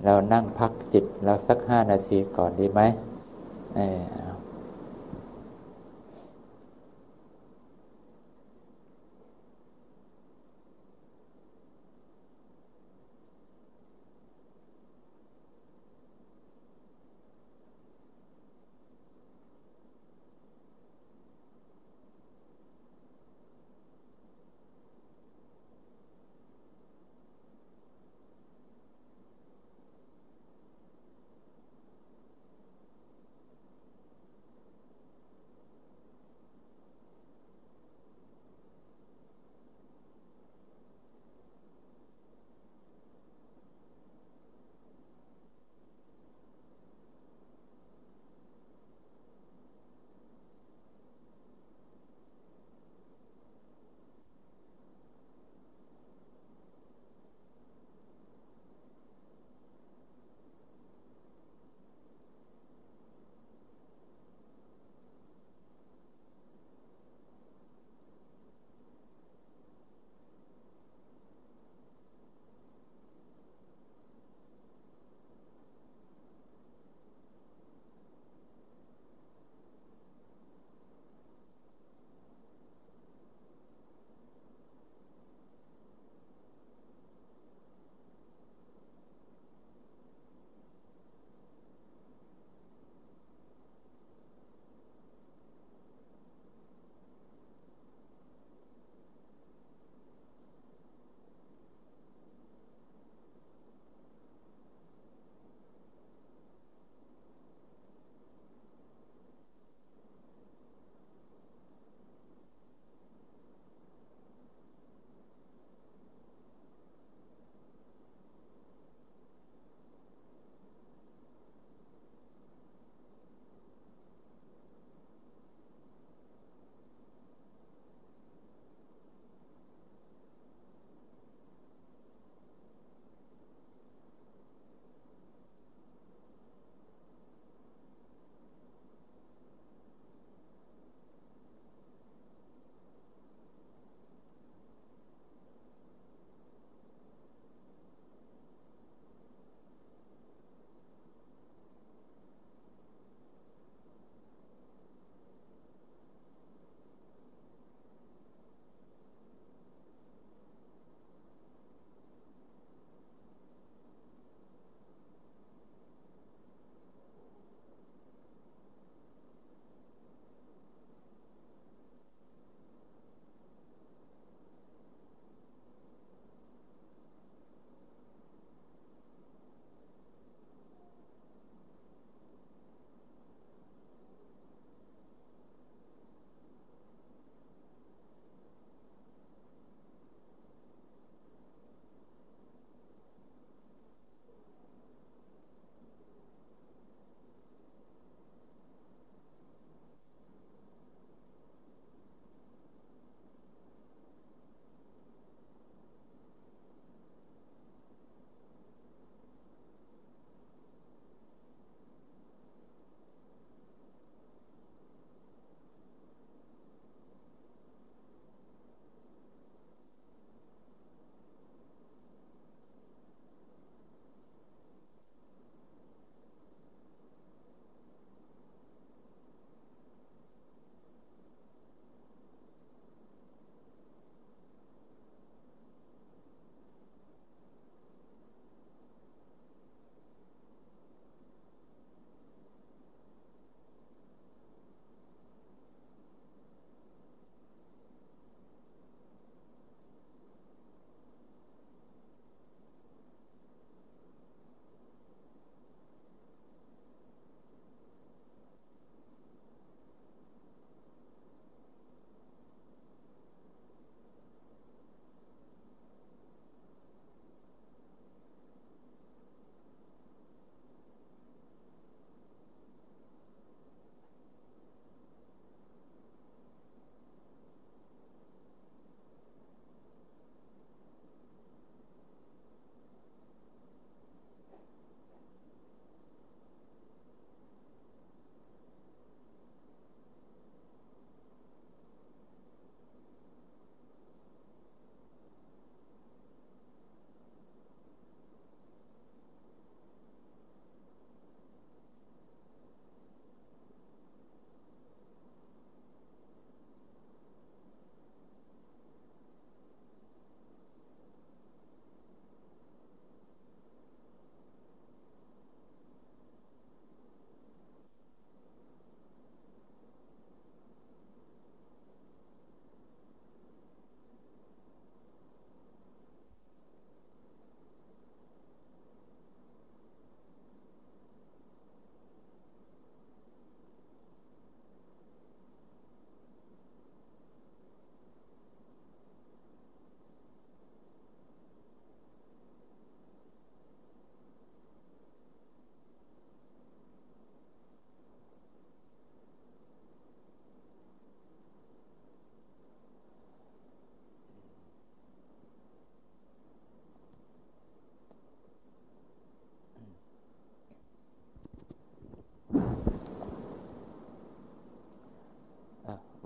เรานั่งพักจิตเราสัก5 นาทีก่อนดีไหมเออ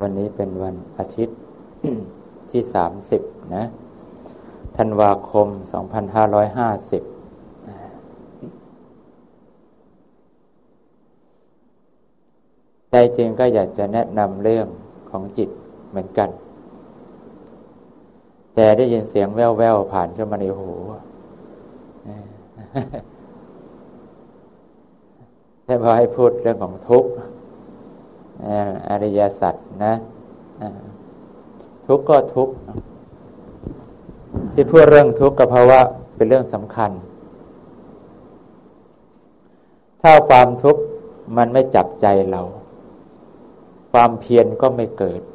วันนี้เป็นวันอาทิตย์ ที่30นะธันวาคม2550ใจจริงก็อยากจะแนะนำเรื่องของจิตเหมือนกันแต่ได้ยินเสียงแว่วๆผ่านเข้ามาในหูแต่พอให้พูดเรื่องของทุกข์อริยสัจนะทุกข์ก็ทุกข์ที่พูดเรื่องทุกข์ก็เพราะว่าเป็นเรื่องสำคัญถ้าความทุกข์มันไม่จับใจเราความเพียรก็ไม่เกิด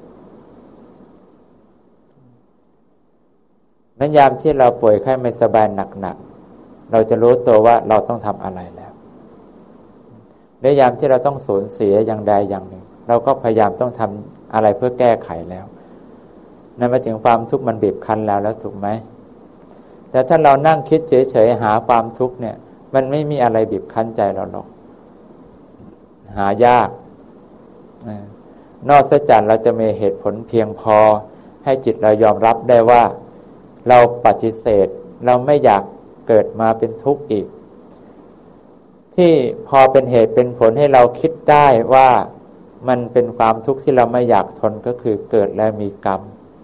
แม้ยามที่เราป่วยไข้ไม่สบายหนักๆเราจะรู้ตัวว่าเราต้องทำอะไรแล้วและยามที่เราต้องสูญเสียอย่างใดอย่างหนึ่งเราก็พยายามต้องทำอะไรเพื่อแก้ไขแล้วนั่นหมายถึงความทุกข์มันบีบคั้นแล้วถูกไหมแต่ถ้าเรานั่งคิดเฉยๆหาความทุกข์เนี่ยมันไม่มีอะไรบีบคั้นใจเราหรอกหายากนอกจากเราจะมีเหตุผลเพียงพอให้จิตเรายอมรับได้ว่าเราปฏิเสธเราไม่อยากเกิดมาเป็นทุกข์อีกที่พอเป็นเหตุเป็นผลให้เราคิดได้ว่ามันเป็นความทุกข์ที่เราไม่อยากทนก็คือเกิดแล้วมีกรรม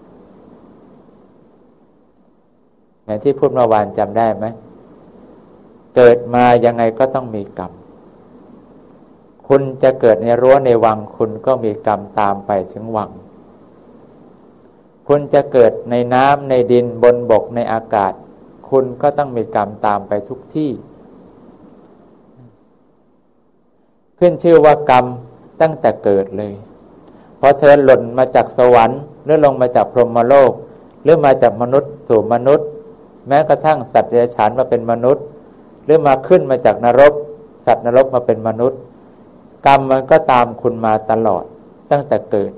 อย่างที่พูดเมื่อวานจำได้ไหมเกิดมายังไงก็ต้องมีกรรมคุณจะเกิดในรั้วในวังคุณก็มีกรรมตามไปถึงวังคุณจะเกิดในน้ำในดินบนบกในอากาศคุณก็ต้องมีกรรมตามไปทุกที่ขึ้นชื่อว่ากรรมตั้งแต่เกิดเลยพอเธอหล่นมาจากสวรรค์หรือลงมาจากพรหมโลกหรือมาจากมนุษย์สู่มนุษย์แม้กระทั่งสัตว์เดรัจฉานมาเป็นมนุษย์หรือมาขึ้นมาจากนรกสัตว์นรกมาเป็นมนุษย์กรรมมันก็ตามคุณมาตลอดตั้งแต่เกิด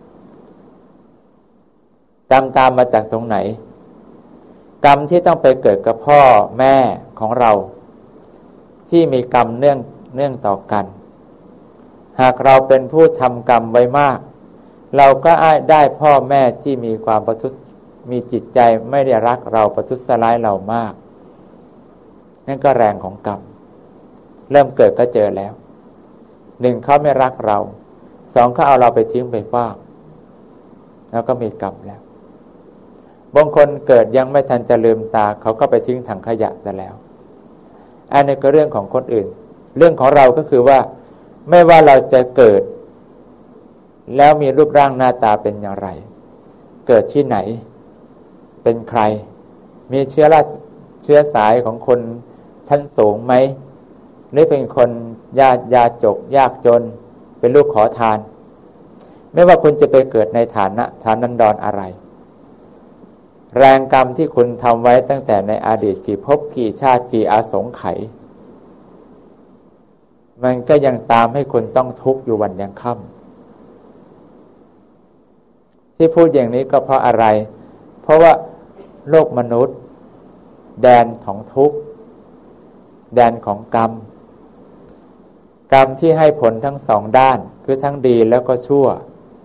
กรรมตามมาจากตรงไหนกรรมที่ต้องไปเกิดกับพ่อแม่ของเราที่มีกรรมเนื่องต่อกันหากเราเป็นผู้ทำกรรมไว้มากเราก็ได้พ่อแม่ที่มีความประทุษมีจิตใจไม่ได้รักเราประทุษร้ายเรามากนั่นก็แรงของกรรมเริ่มเกิดก็เจอแล้วหนึ่งเขาไม่รักเราสองเขาเอาเราไปทิ้งไปขว้างแล้วก็มีกรรมแล้วบางคนเกิดยังไม่ทันจะลืมตาเขาก็ไปทิ้งถังขยะซะแล้วอันนี้ก็เรื่องของคนอื่นเรื่องของเราก็คือว่าไม่ว่าเราจะเกิดแล้วมีรูปร่างหน้าตาเป็นอย่างไรเกิดที่ไหนเป็นใครมีเชื้อสายของคนชั้นสูงไหมหรือเป็นคนยาจกยากจนเป็นลูกขอทานไม่ว่าคุณจะไปเกิดในฐานันดรอะไรแรงกรรมที่คุณทำไว้ตั้งแต่ในอดีตกี่ภพกี่ชาติกี่อาสงไขยมันก็ยังตามให้คุณต้องทุกข์อยู่วันยังค่ำที่พูดอย่างนี้ก็เพราะอะไรเพราะว่าโลกมนุษย์แดนของทุกข์แดนของกรรมที่ให้ผลทั้งสองด้านคือทั้งดีแล้วก็ชั่ว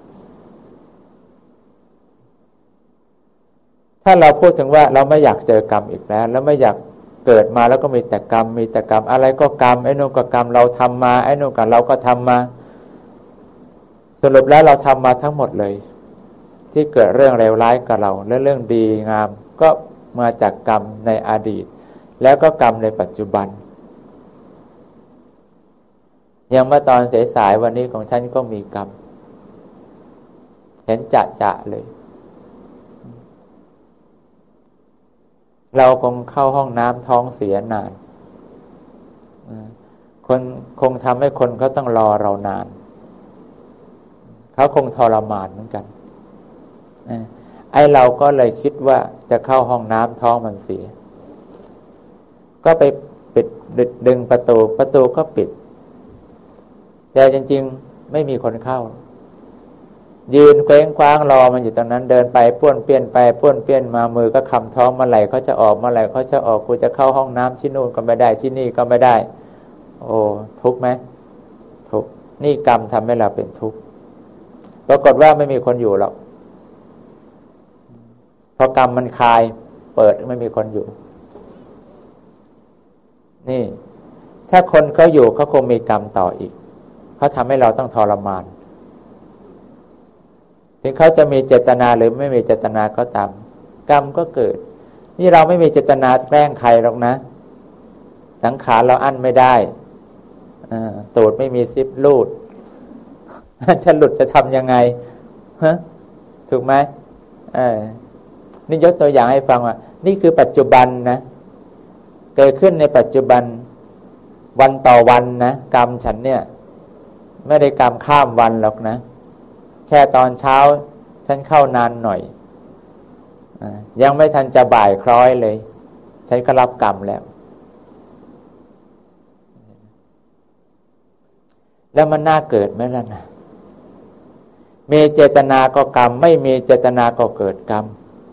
ถ้าเราพูดถึงว่าเราไม่อยากเจอกรรมอีกแล้วไม่อยากเกิดมาแล้วก็มีแต่กรรมอะไรก็กรรมไอ้นู่นก็กรรมเราทำมาไอ้นู่นก็เราก็ทำมาสรุปแล้วเราทำมาทั้งหมดเลยที่เกิดเรื่องเลวร้ายกับเราและเรื่องดีงามก็มาจากกรรมในอดีตแล้วก็กรรมในปัจจุบันอย่างเมื่อตอนสายๆวันนี้ของฉันก็มีกรรมเห็นจะเลยเราคงเข้าห้องน้ำท้องเสียนานคนคงทำให้คนเขาต้องรอเรานานเขาคงทรมานเหมือนกันไอ้เราก็เลยคิดว่าจะเข้าห้องน้ำท้องมันเสียก็ไปปิดดึงประตูก็ปิดแต่จริงๆไม่มีคนเข้ายืนเคว้งคว้างรอมันอยู่ตรงนั้นเดินไปป้วนเปี้ยนไปป้วนเปี้ยนมามือก็คำท้องเมื่อไหร่เขาจะออกเมื่อไหร่เขาจะออกกูจะเข้าห้องน้ำที่นู่นก็ไม่ได้ที่นี่ก็ไม่ได้โอ้ทุกข์ไหมทุกข์นี่กรรมทำให้เราเป็นทุกข์ไปปรากฏว่าไม่มีคนอยู่หรอกพอกรรมมันคายเปิดไม่มีคนอยู่นี่ถ้าคนเขาอยู่เขาคงมีกรรมต่ออีกเขาทำให้เราต้องทรมานถึงเขาจะมีเจตนาหรือไม่มีเจตนาก็ตามกรรมก็เกิดนี่เราไม่มีเจตนาแกล้งใครหรอกนะสังขารเราอั้นไม่ได้ตูดไม่มีซิปรูดจะหลุดจะทำยังไงฮะถูกไหมนี่ยกตัวอย่างให้ฟังว่านี่คือปัจจุบันนะเกิดขึ้นในปัจจุบันวันต่อวันนะกรรมฉันเนี่ยไม่ได้กรรมข้ามวันหรอกนะแค่ตอนเช้าฉันเข้านานหน่อยยังไม่ทันจะบ่ายคล้อยเลยฉันก็รับกรรมแล้วมันน่าเกิดไหมล่ะนะมีเจตนาก็กรรมไม่มีเจตนาก็เกิดกรรม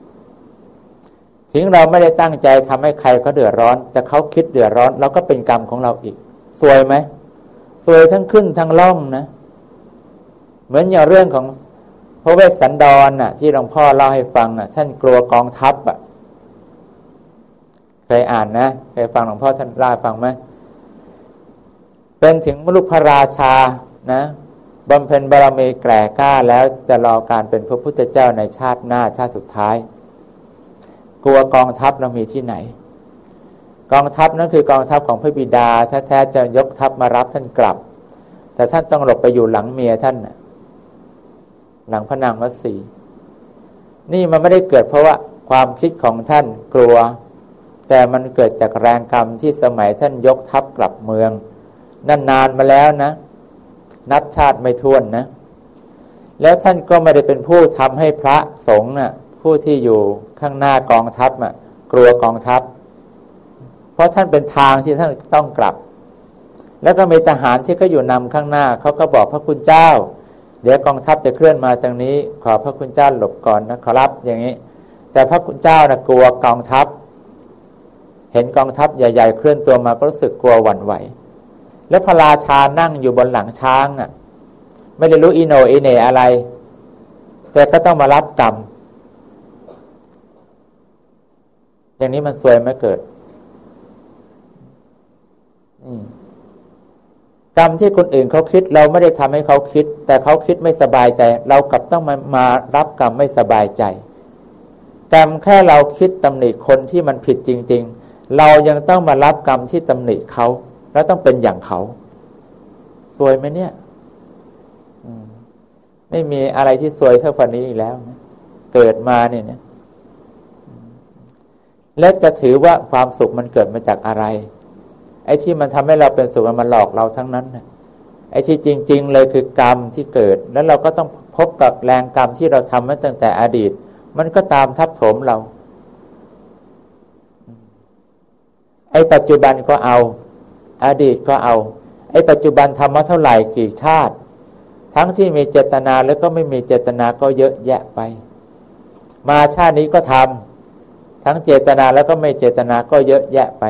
ถึงเราไม่ได้ตั้งใจทำให้ใครเขาเดือดร้อนแต่เขาคิดเดือดร้อนเราก็เป็นกรรมของเราอีกซวยไหมซวยทั้งขึ้นทั้งล่องนะเหมือนอย่างเรื่องของพระเวสสันดรน่ะที่หลวงพ่อเล่าให้ฟังน่ะท่านกลัวกองทัพอ่ะเคยอ่านนะเคยฟังหลวงพ่อท่านเล่าให้ฟังไหมเป็นถึงมนุษย์พระราชานะบำเพ็ญบารมีแก่กล้าแล้วจะรอการเป็นพระพุทธเจ้าในชาติหน้าชาติสุดท้ายกลัวกองทัพเรามีที่ไหนกองทัพนั้นคือกองทัพของพระบิดาแท้ๆจะยกทัพมารับท่านกลับแต่ท่านต้องหลบไปอยู่หลังเมียท่านหลังพระนางมัตสีนี่มันไม่ได้เกิดเพราะว่าความคิดของท่านกลัวแต่มันเกิดจากแรงกรรมที่สมัยท่านยกทัพกลับเมืองนั่นนานมาแล้วนะนับชาติไม่ถ้วนนะแล้วท่านก็ไม่ได้เป็นผู้ทำให้พระสงฆ์ผู้ที่อยู่ข้างหน้ากองทัพกลัวกองทัพเพราะท่านเป็นทางที่ท่านต้องกลับแล้วก็มีทหารที่ก็อยู่นำข้างหน้าเขาก็บอกพระคุณเจ้าเดี๋ยวกองทัพจะเคลื่อนมาทางนี้ขอพระคุณเจ้าหลบก่อนนะขอรับอย่างนี้แต่พระคุณเจ้ากลัวกองทัพเห็นกองทัพใหญ่ๆเคลื่อนตัวมาก็รู้สึกกลัวหวั่นไหวแล้วพระราชานั่งอยู่บนหลังช้างไม่ได้รู้อีโหนอีเหน่อะไรแต่ก็ต้องมารับกรรมอย่างนี้มันซวยไม่เกิดกรรมที่คนอื่นเขาคิดเราไม่ได้ทำให้เขาคิดแต่เขาคิดไม่สบายใจเรากลับต้องมารับกรรมไม่สบายใจกรรมแค่เราคิดตำหนิคนที่มันผิดจริงๆเรายังต้องมารับกรรมที่ตำหนิเขาแล้วต้องเป็นอย่างเขาซวยไหมเนี่ยไม่มีอะไรที่ซวยเท่าฝันนี้อีกแล้วนะเกิดมาเนี่ยนะและจะถือว่าความสุขมันเกิดมาจากอะไรไอ้ที่มันทำให้เราเป็นสุขมันหลอกเราทั้งนั้นนะไอ้ที่จริงๆเลยคือกรรมที่เกิดแล้วเราก็ต้องพบกับแรงกรรมที่เราทำมาตั้งแต่อดีตมันก็ตามทับถมเราไอ้ปัจจุบันก็เอาอดีตก็เอาไอ้ปัจจุบันทำมาเท่าไหร่กี่ชาติทั้งที่มีเจตนาแล้วก็ไม่มีเจตนาก็เยอะแยะไปมาชาตินี้ก็ทำทั้งเจตนาแล้วก็ไม่เจตนาก็เยอะแยะไป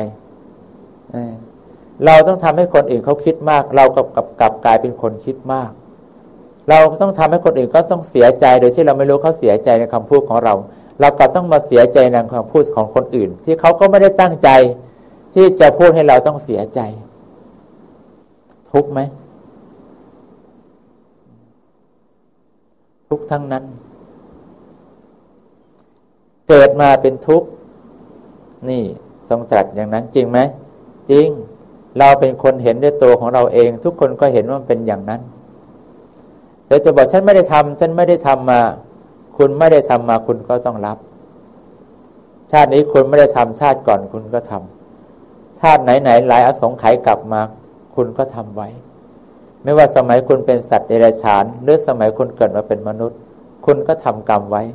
เราต้องทำให้คนอื่นเขาคิดมากเรากลับกลายเป็นคนคิดมากเราต้องทำให้คนอื่นก็ต้องเสียใจโดยที่เราไม่รู้เขาเสียใจในคำพูดของเรากลับต้องมาเสียใจในคำพูดของคนอื่นที่เขาก็ไม่ได้ตั้งใจที่จะพูดให้เราต้องเสียใจทุกข์ไหมทุกข์ทั้งนั้นเกิดมาเป็นทุกข์นี่ทรงตรัสอย่างนั้นจริงไหมจริงเราเป็นคนเห็นด้วยตัวของเราเองทุกคนก็เห็นว่ามันเป็นอย่างนั้นแต่จะบอกฉันไม่ได้ทำมาคุณไม่ได้ทำมาคุณก็ต้องรับชาตินี้คุณไม่ได้ทำชาติก่อนคุณก็ทำชาติไหนหลายอสงไขยกลับมาคุณก็ทำไว้ไม่ว่าสมัยคุณเป็นสัตว์เดรัจฉานหรือสมัยคุณเกิดมาเป็นมนุษย์คุณก็ทำกรรมไว้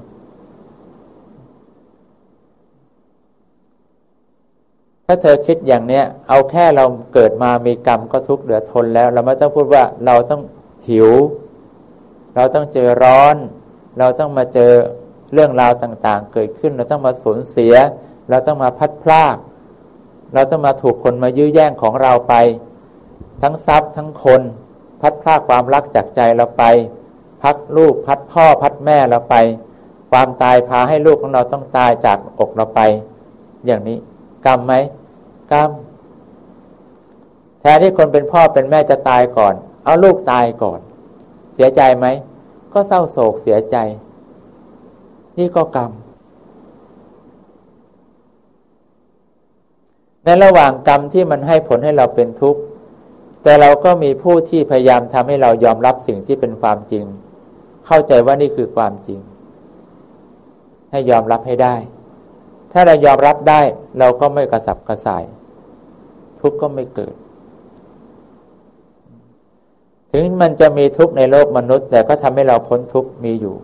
ถ้าเธอคิดอย่างเนี้ยเอาแค่เราเกิดมามีกรรมก็ทุกข์เหลือทนแล้วเราไม่ต้องพูดว่าเราต้องหิวเราต้องเจอร้อนเราต้องมาเจอเรื่องราวต่างๆเกิดขึ้นเราต้องมาสูญเสียเราต้องมาพัดพรากเราต้องมาถูกคนมายื้อแย่งของเราไปทั้งทรัพย์ทั้งคนพัดพรากความรักจากใจเราไปพัดลูกพัดพ่อพัดแม่เราไปความตายพาให้ลูกของเราต้องตายจากอกเราไปอย่างนี้กรรมไหมกรรมแทนที่คนเป็นพ่อเป็นแม่จะตายก่อนเอาลูกตายก่อนเสียใจไหมก็เศร้าโศกเสียใจนี่ก็กรรมในระหว่างกรรมที่มันให้ผลให้เราเป็นทุกข์แต่เราก็มีผู้ที่พยายามทำให้เรายอมรับสิ่งที่เป็นความจริงเข้าใจว่านี่คือความจริงให้ยอมรับให้ได้ถ้าเรายอมรับได้เราก็ไม่กระสับกระส่ายทุกข์ก็ไม่เกิดถึงมันจะมีทุกข์ในโลกมนุษย์แต่ก็ทำให้เราพ้นทุกข์มีอยู่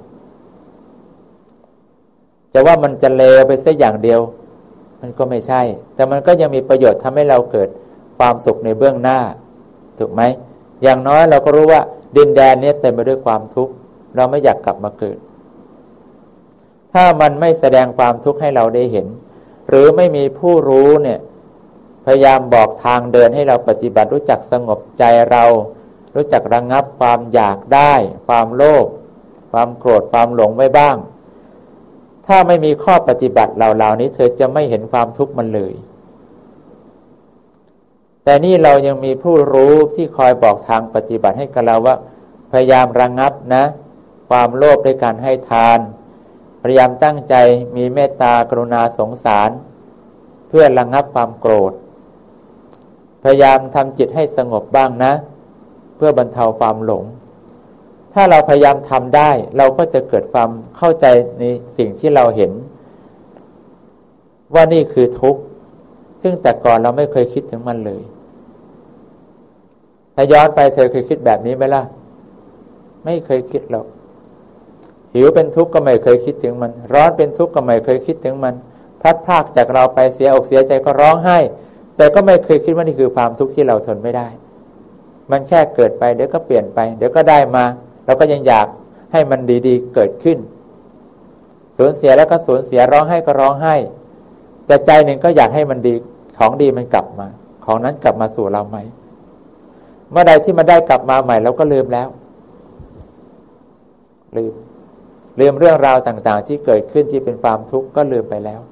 จะว่ามันจะเลวไปสักอย่างเดียวมันก็ไม่ใช่แต่มันก็ยังมีประโยชน์ทำให้เราเกิดความสุขในเบื้องหน้าถูกไหมอย่างน้อยเราก็รู้ว่าดินแดนนี้เต็มไปด้วยความทุกข์เราไม่อยากกลับมาเกิดถ้ามันไม่แสดงความทุกข์ให้เราได้เห็นหรือไม่มีผู้รู้เนี่ยพยายามบอกทางเดินให้เราปฏิบัติรู้จักสงบใจเรารู้จักระงับความอยากได้ความโลภความโกรธความหลงไว้บ้างถ้าไม่มีข้อปฏิบัติเหล่านี้เธอจะไม่เห็นความทุกข์มันเลยแต่นี่เรายังมีผู้รู้ที่คอยบอกทางปฏิบัติให้กับเราว่าพยายามระงับนะความโลภด้วยการให้ทานพยายามตั้งใจมีเมตตากรุณาสงสารเพื่อระงับความโกรธพยายามทำจิตให้สงบบ้างนะเพื่อบรรเทาความหลงถ้าเราพยายามทำได้เราก็จะเกิดความเข้าใจในสิ่งที่เราเห็นว่านี่คือทุกข์ซึ่งแต่ก่อนเราไม่เคยคิดถึงมันเลยถ้าย้อนไปเธอเคยคิดแบบนี้ไหมล่ะไม่เคยคิดหรอกหิวเป็นทุกข์ก็ไม่เคยคิดถึงมันร้อนเป็นทุกข์ก็ไม่เคยคิดถึงมันพลัดพรากจากเราไปเสียอกเสียใจก็ร้องไห้แต่ก็ไม่เคยคิดว่านี่คือความทุกข์ที่เราทนไม่ได้มันแค่เกิดไปเดี๋ยวก็เปลี่ยนไปเดี๋ยวก็ได้มาเราก็ยังอยากให้มันดีๆเกิดขึ้นสูญเสียแล้วก็สูญเสียร้องไห้ก็ร้องไห้แต่ใจหนึ่งก็อยากให้มันดีของดีมันกลับมาของนั้นกลับมาสู่เราใหม่เมื่อใดที่มันได้กลับมาใหม่เราก็ลืมแล้วลืมเรื่องราวต่างๆที่เกิดขึ้นที่เป็นความทุกข์ก็ลืมไปแล้ว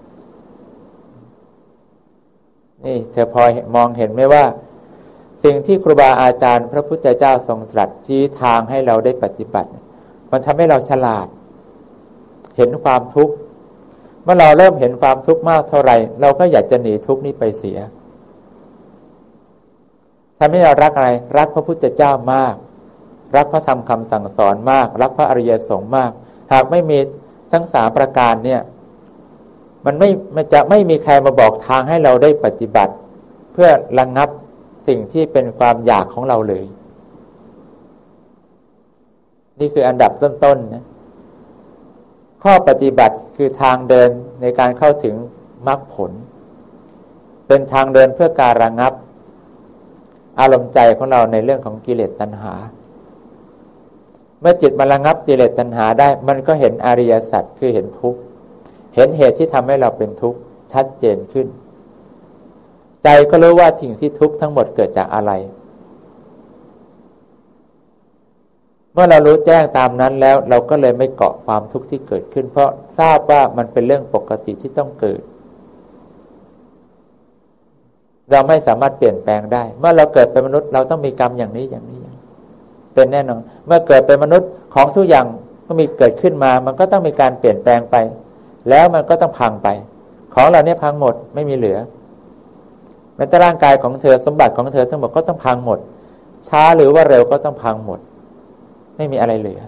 นี่เธอพอมองเห็นไหมว่าสิ่งที่ครูบาอาจารย์พระพุทธเจ้าทรงตรัสชี้ทางให้เราได้ปฏิบัติมันทำให้เราฉลาดเห็นความทุกข์เมื่อเราเริ่มเห็นความทุกข์มากเท่าไหร่เราก็อยากจะหนีทุกข์นี้ไปเสียทำให้เรารักอะไรรักพระพุทธเจ้ามากรักพระธรรมคำสั่งสอนมากรักพระอริยสงฆ์มากหากไม่มีทั้ง3ประการเนี่ยมันจะไม่มีใครมาบอกทางให้เราได้ปฏิบัติเพื่อระงับสิ่งที่เป็นความอยากของเราเลยนี่คืออันดับต้นๆนะข้อปฏิบัติคือทางเดินในการเข้าถึงมรรคผลเป็นทางเดินเพื่อการระงับอารมณ์ใจของเราในเรื่องของกิเลสตัณหาเมื่อจิตมันระงับกิเลสตัณหาได้มันก็เห็นอริยสัจคือเห็นทุกข์เห็นเหตุที่ทำให้เราเป็นทุกข์ชัดเจนขึ้นใจก็รู้ว่าสิ่งที่ทุกข์ทั้งหมดเกิดจากอะไรเมื่อเรารู้แจ้งตามนั้นแล้วเราก็เลยไม่เกาะความทุกข์ที่เกิดขึ้นเพราะทราบว่ามันเป็นเรื่องปกติที่ต้องเกิดเราไม่สามารถเปลี่ยนแปลงได้เมื่อเราเกิดเป็นมนุษย์เราต้องมีกรรมอย่างนี้เป็นแน่นอนเมื่อเกิดเป็นมนุษย์ของทุกอย่างก็มีเกิดขึ้นมามันก็ต้องมีการเปลี่ยนแปลงไปแล้วมันก็ต้องพังไปของเหล่านี้พังหมดไม่มีเหลือแม้แต่ร่างกายของเธอสมบัติของเธอทั้งหมดก็ต้องพังหมดช้าหรือว่าเร็วก็ต้องพังหมดไม่มีอะไรเหลือ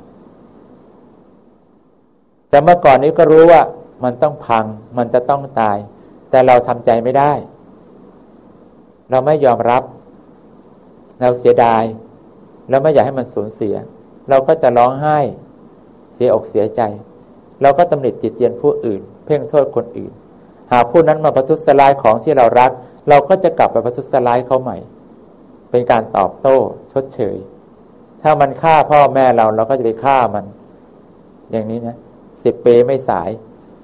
แต่เมื่อก่อนนี้ก็รู้ว่ามันต้องพังมันจะต้องตายแต่เราทำใจไม่ได้เราไม่ยอมรับเราเสียดายแล้วไม่อยากให้มันสูญเสียเราก็จะร้องไห้เสียอกเสียใจเราก็ตำหนิติเตียนผู้อื่นเพ่งโทษคนอื่นหากผู้นั้นมาประทุษร้ายของที่เรารักเราก็จะกลับไปประทุษร้ายเขาใหม่เป็นการตอบโต้ชดเชยถ้ามันฆ่าพ่อแม่เราก็จะไปฆ่ามันอย่างนี้นะ10 ปีไม่สาย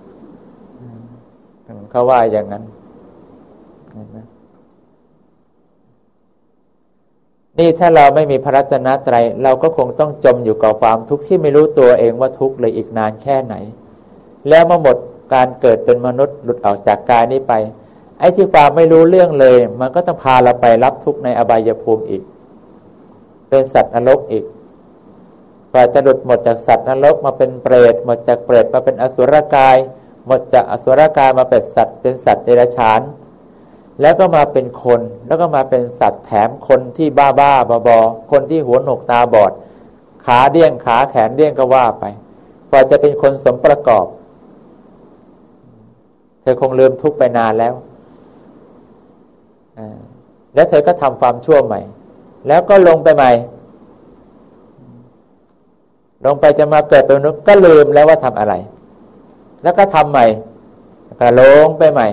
เขาว่าอย่างนั้นนี่ถ้าเราไม่มีพระรัตนตรัยเราก็คงต้องจมอยู่กับความทุกข์ที่ไม่รู้ตัวเองว่าทุกข์เลยอีกนานแค่ไหนแล้วเมื่อหมดการเกิดเป็นมนุษย์หลุดออกจากกายนี้ไปไอ้ที่ความไม่รู้เรื่องเลยมันก็ต้องพาเราไปรับทุกข์ในอบายภูมิอีกเป็นสัตว์นรกอีกกว่าจะหลุดหมดจากสัตว์นรกมาเป็นเปรตหมดจากเปรตมาเป็นอสุรกายหมดจากอสุรกายมาเป็นสัตว์เดรัจฉานแล้วก็มาเป็นคนแล้วก็มาเป็นสัตว์แถมคนที่บ้าบอคนที่หัวหนวกตาบอดขาเดี้ยงขาแขนเดี้ยงก็ว่าไปกว่าจะเป็นคนสมประกอบเธอคงลืมทุกข์ไปนานแล้วแล้วเธอก็ทำความชั่วใหม่แล้วก็ลงไปใหม่ลงไปจะมาเกิดเป็นมนุษย์ก็ลืมแล้วว่าทำอะไรแล้วก็ทำใหม่ก็ลงไปใหม่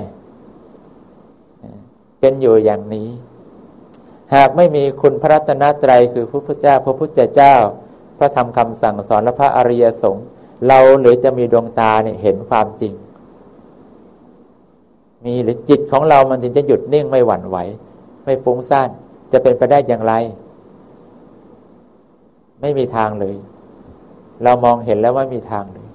เป็นอยู่อย่างนี้หากไม่มีคุณพระรัตนตรัยคือพระพุทธเจ้าพระพุทธเจ้าพระธรรมคำสั่งสอนและพระอริยสงฆ์เราหรือจะมีดวงตาเนี่ยเห็นความจริงมีหรือจิตของเรามันถึงจะหยุดนิ่งไม่หวั่นไหวไม่ฟุ้งซ่านจะเป็นไปได้อย่างไรไม่มีทางเลยเรามองเห็นแล้วว่ามีทางเลย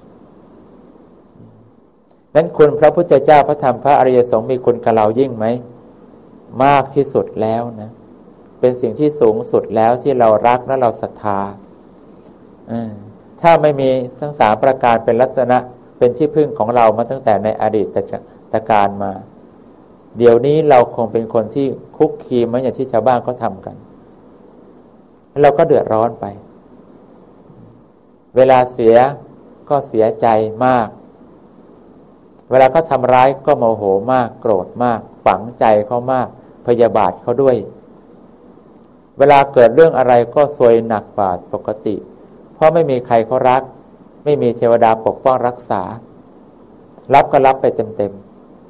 นั้นคุณพระพุทธเจ้าพระธรรมพระอริยสงฆ์มีคุณกับเรายิ่งไหมมากที่สุดแล้วนะเป็นสิ่งที่สูงสุดแล้วที่เรารักและเราศรัทธาถ้าไม่มีทั้งสามประการเป็นลักษณะเป็นที่พึ่งของเรามาตั้งแต่ในอดีตการมาเดี๋ยวนี้เราคงเป็นคนที่คุกคีเหมือนอย่างที่ชาวบ้านเขาทำกันเราก็เดือดร้อนไปเวลาเสียก็เสียใจมากเวลาเขาทำร้ายก็โมโหมากโกรธมากฝังใจเขามากพยาบาทเขาด้วยเวลาเกิดเรื่องอะไรก็ซวยหนักกว่าปกติเพราะไม่มีใครเขารักไม่มีเทวดาปกป้องรักษารับก็รับไปเต็ม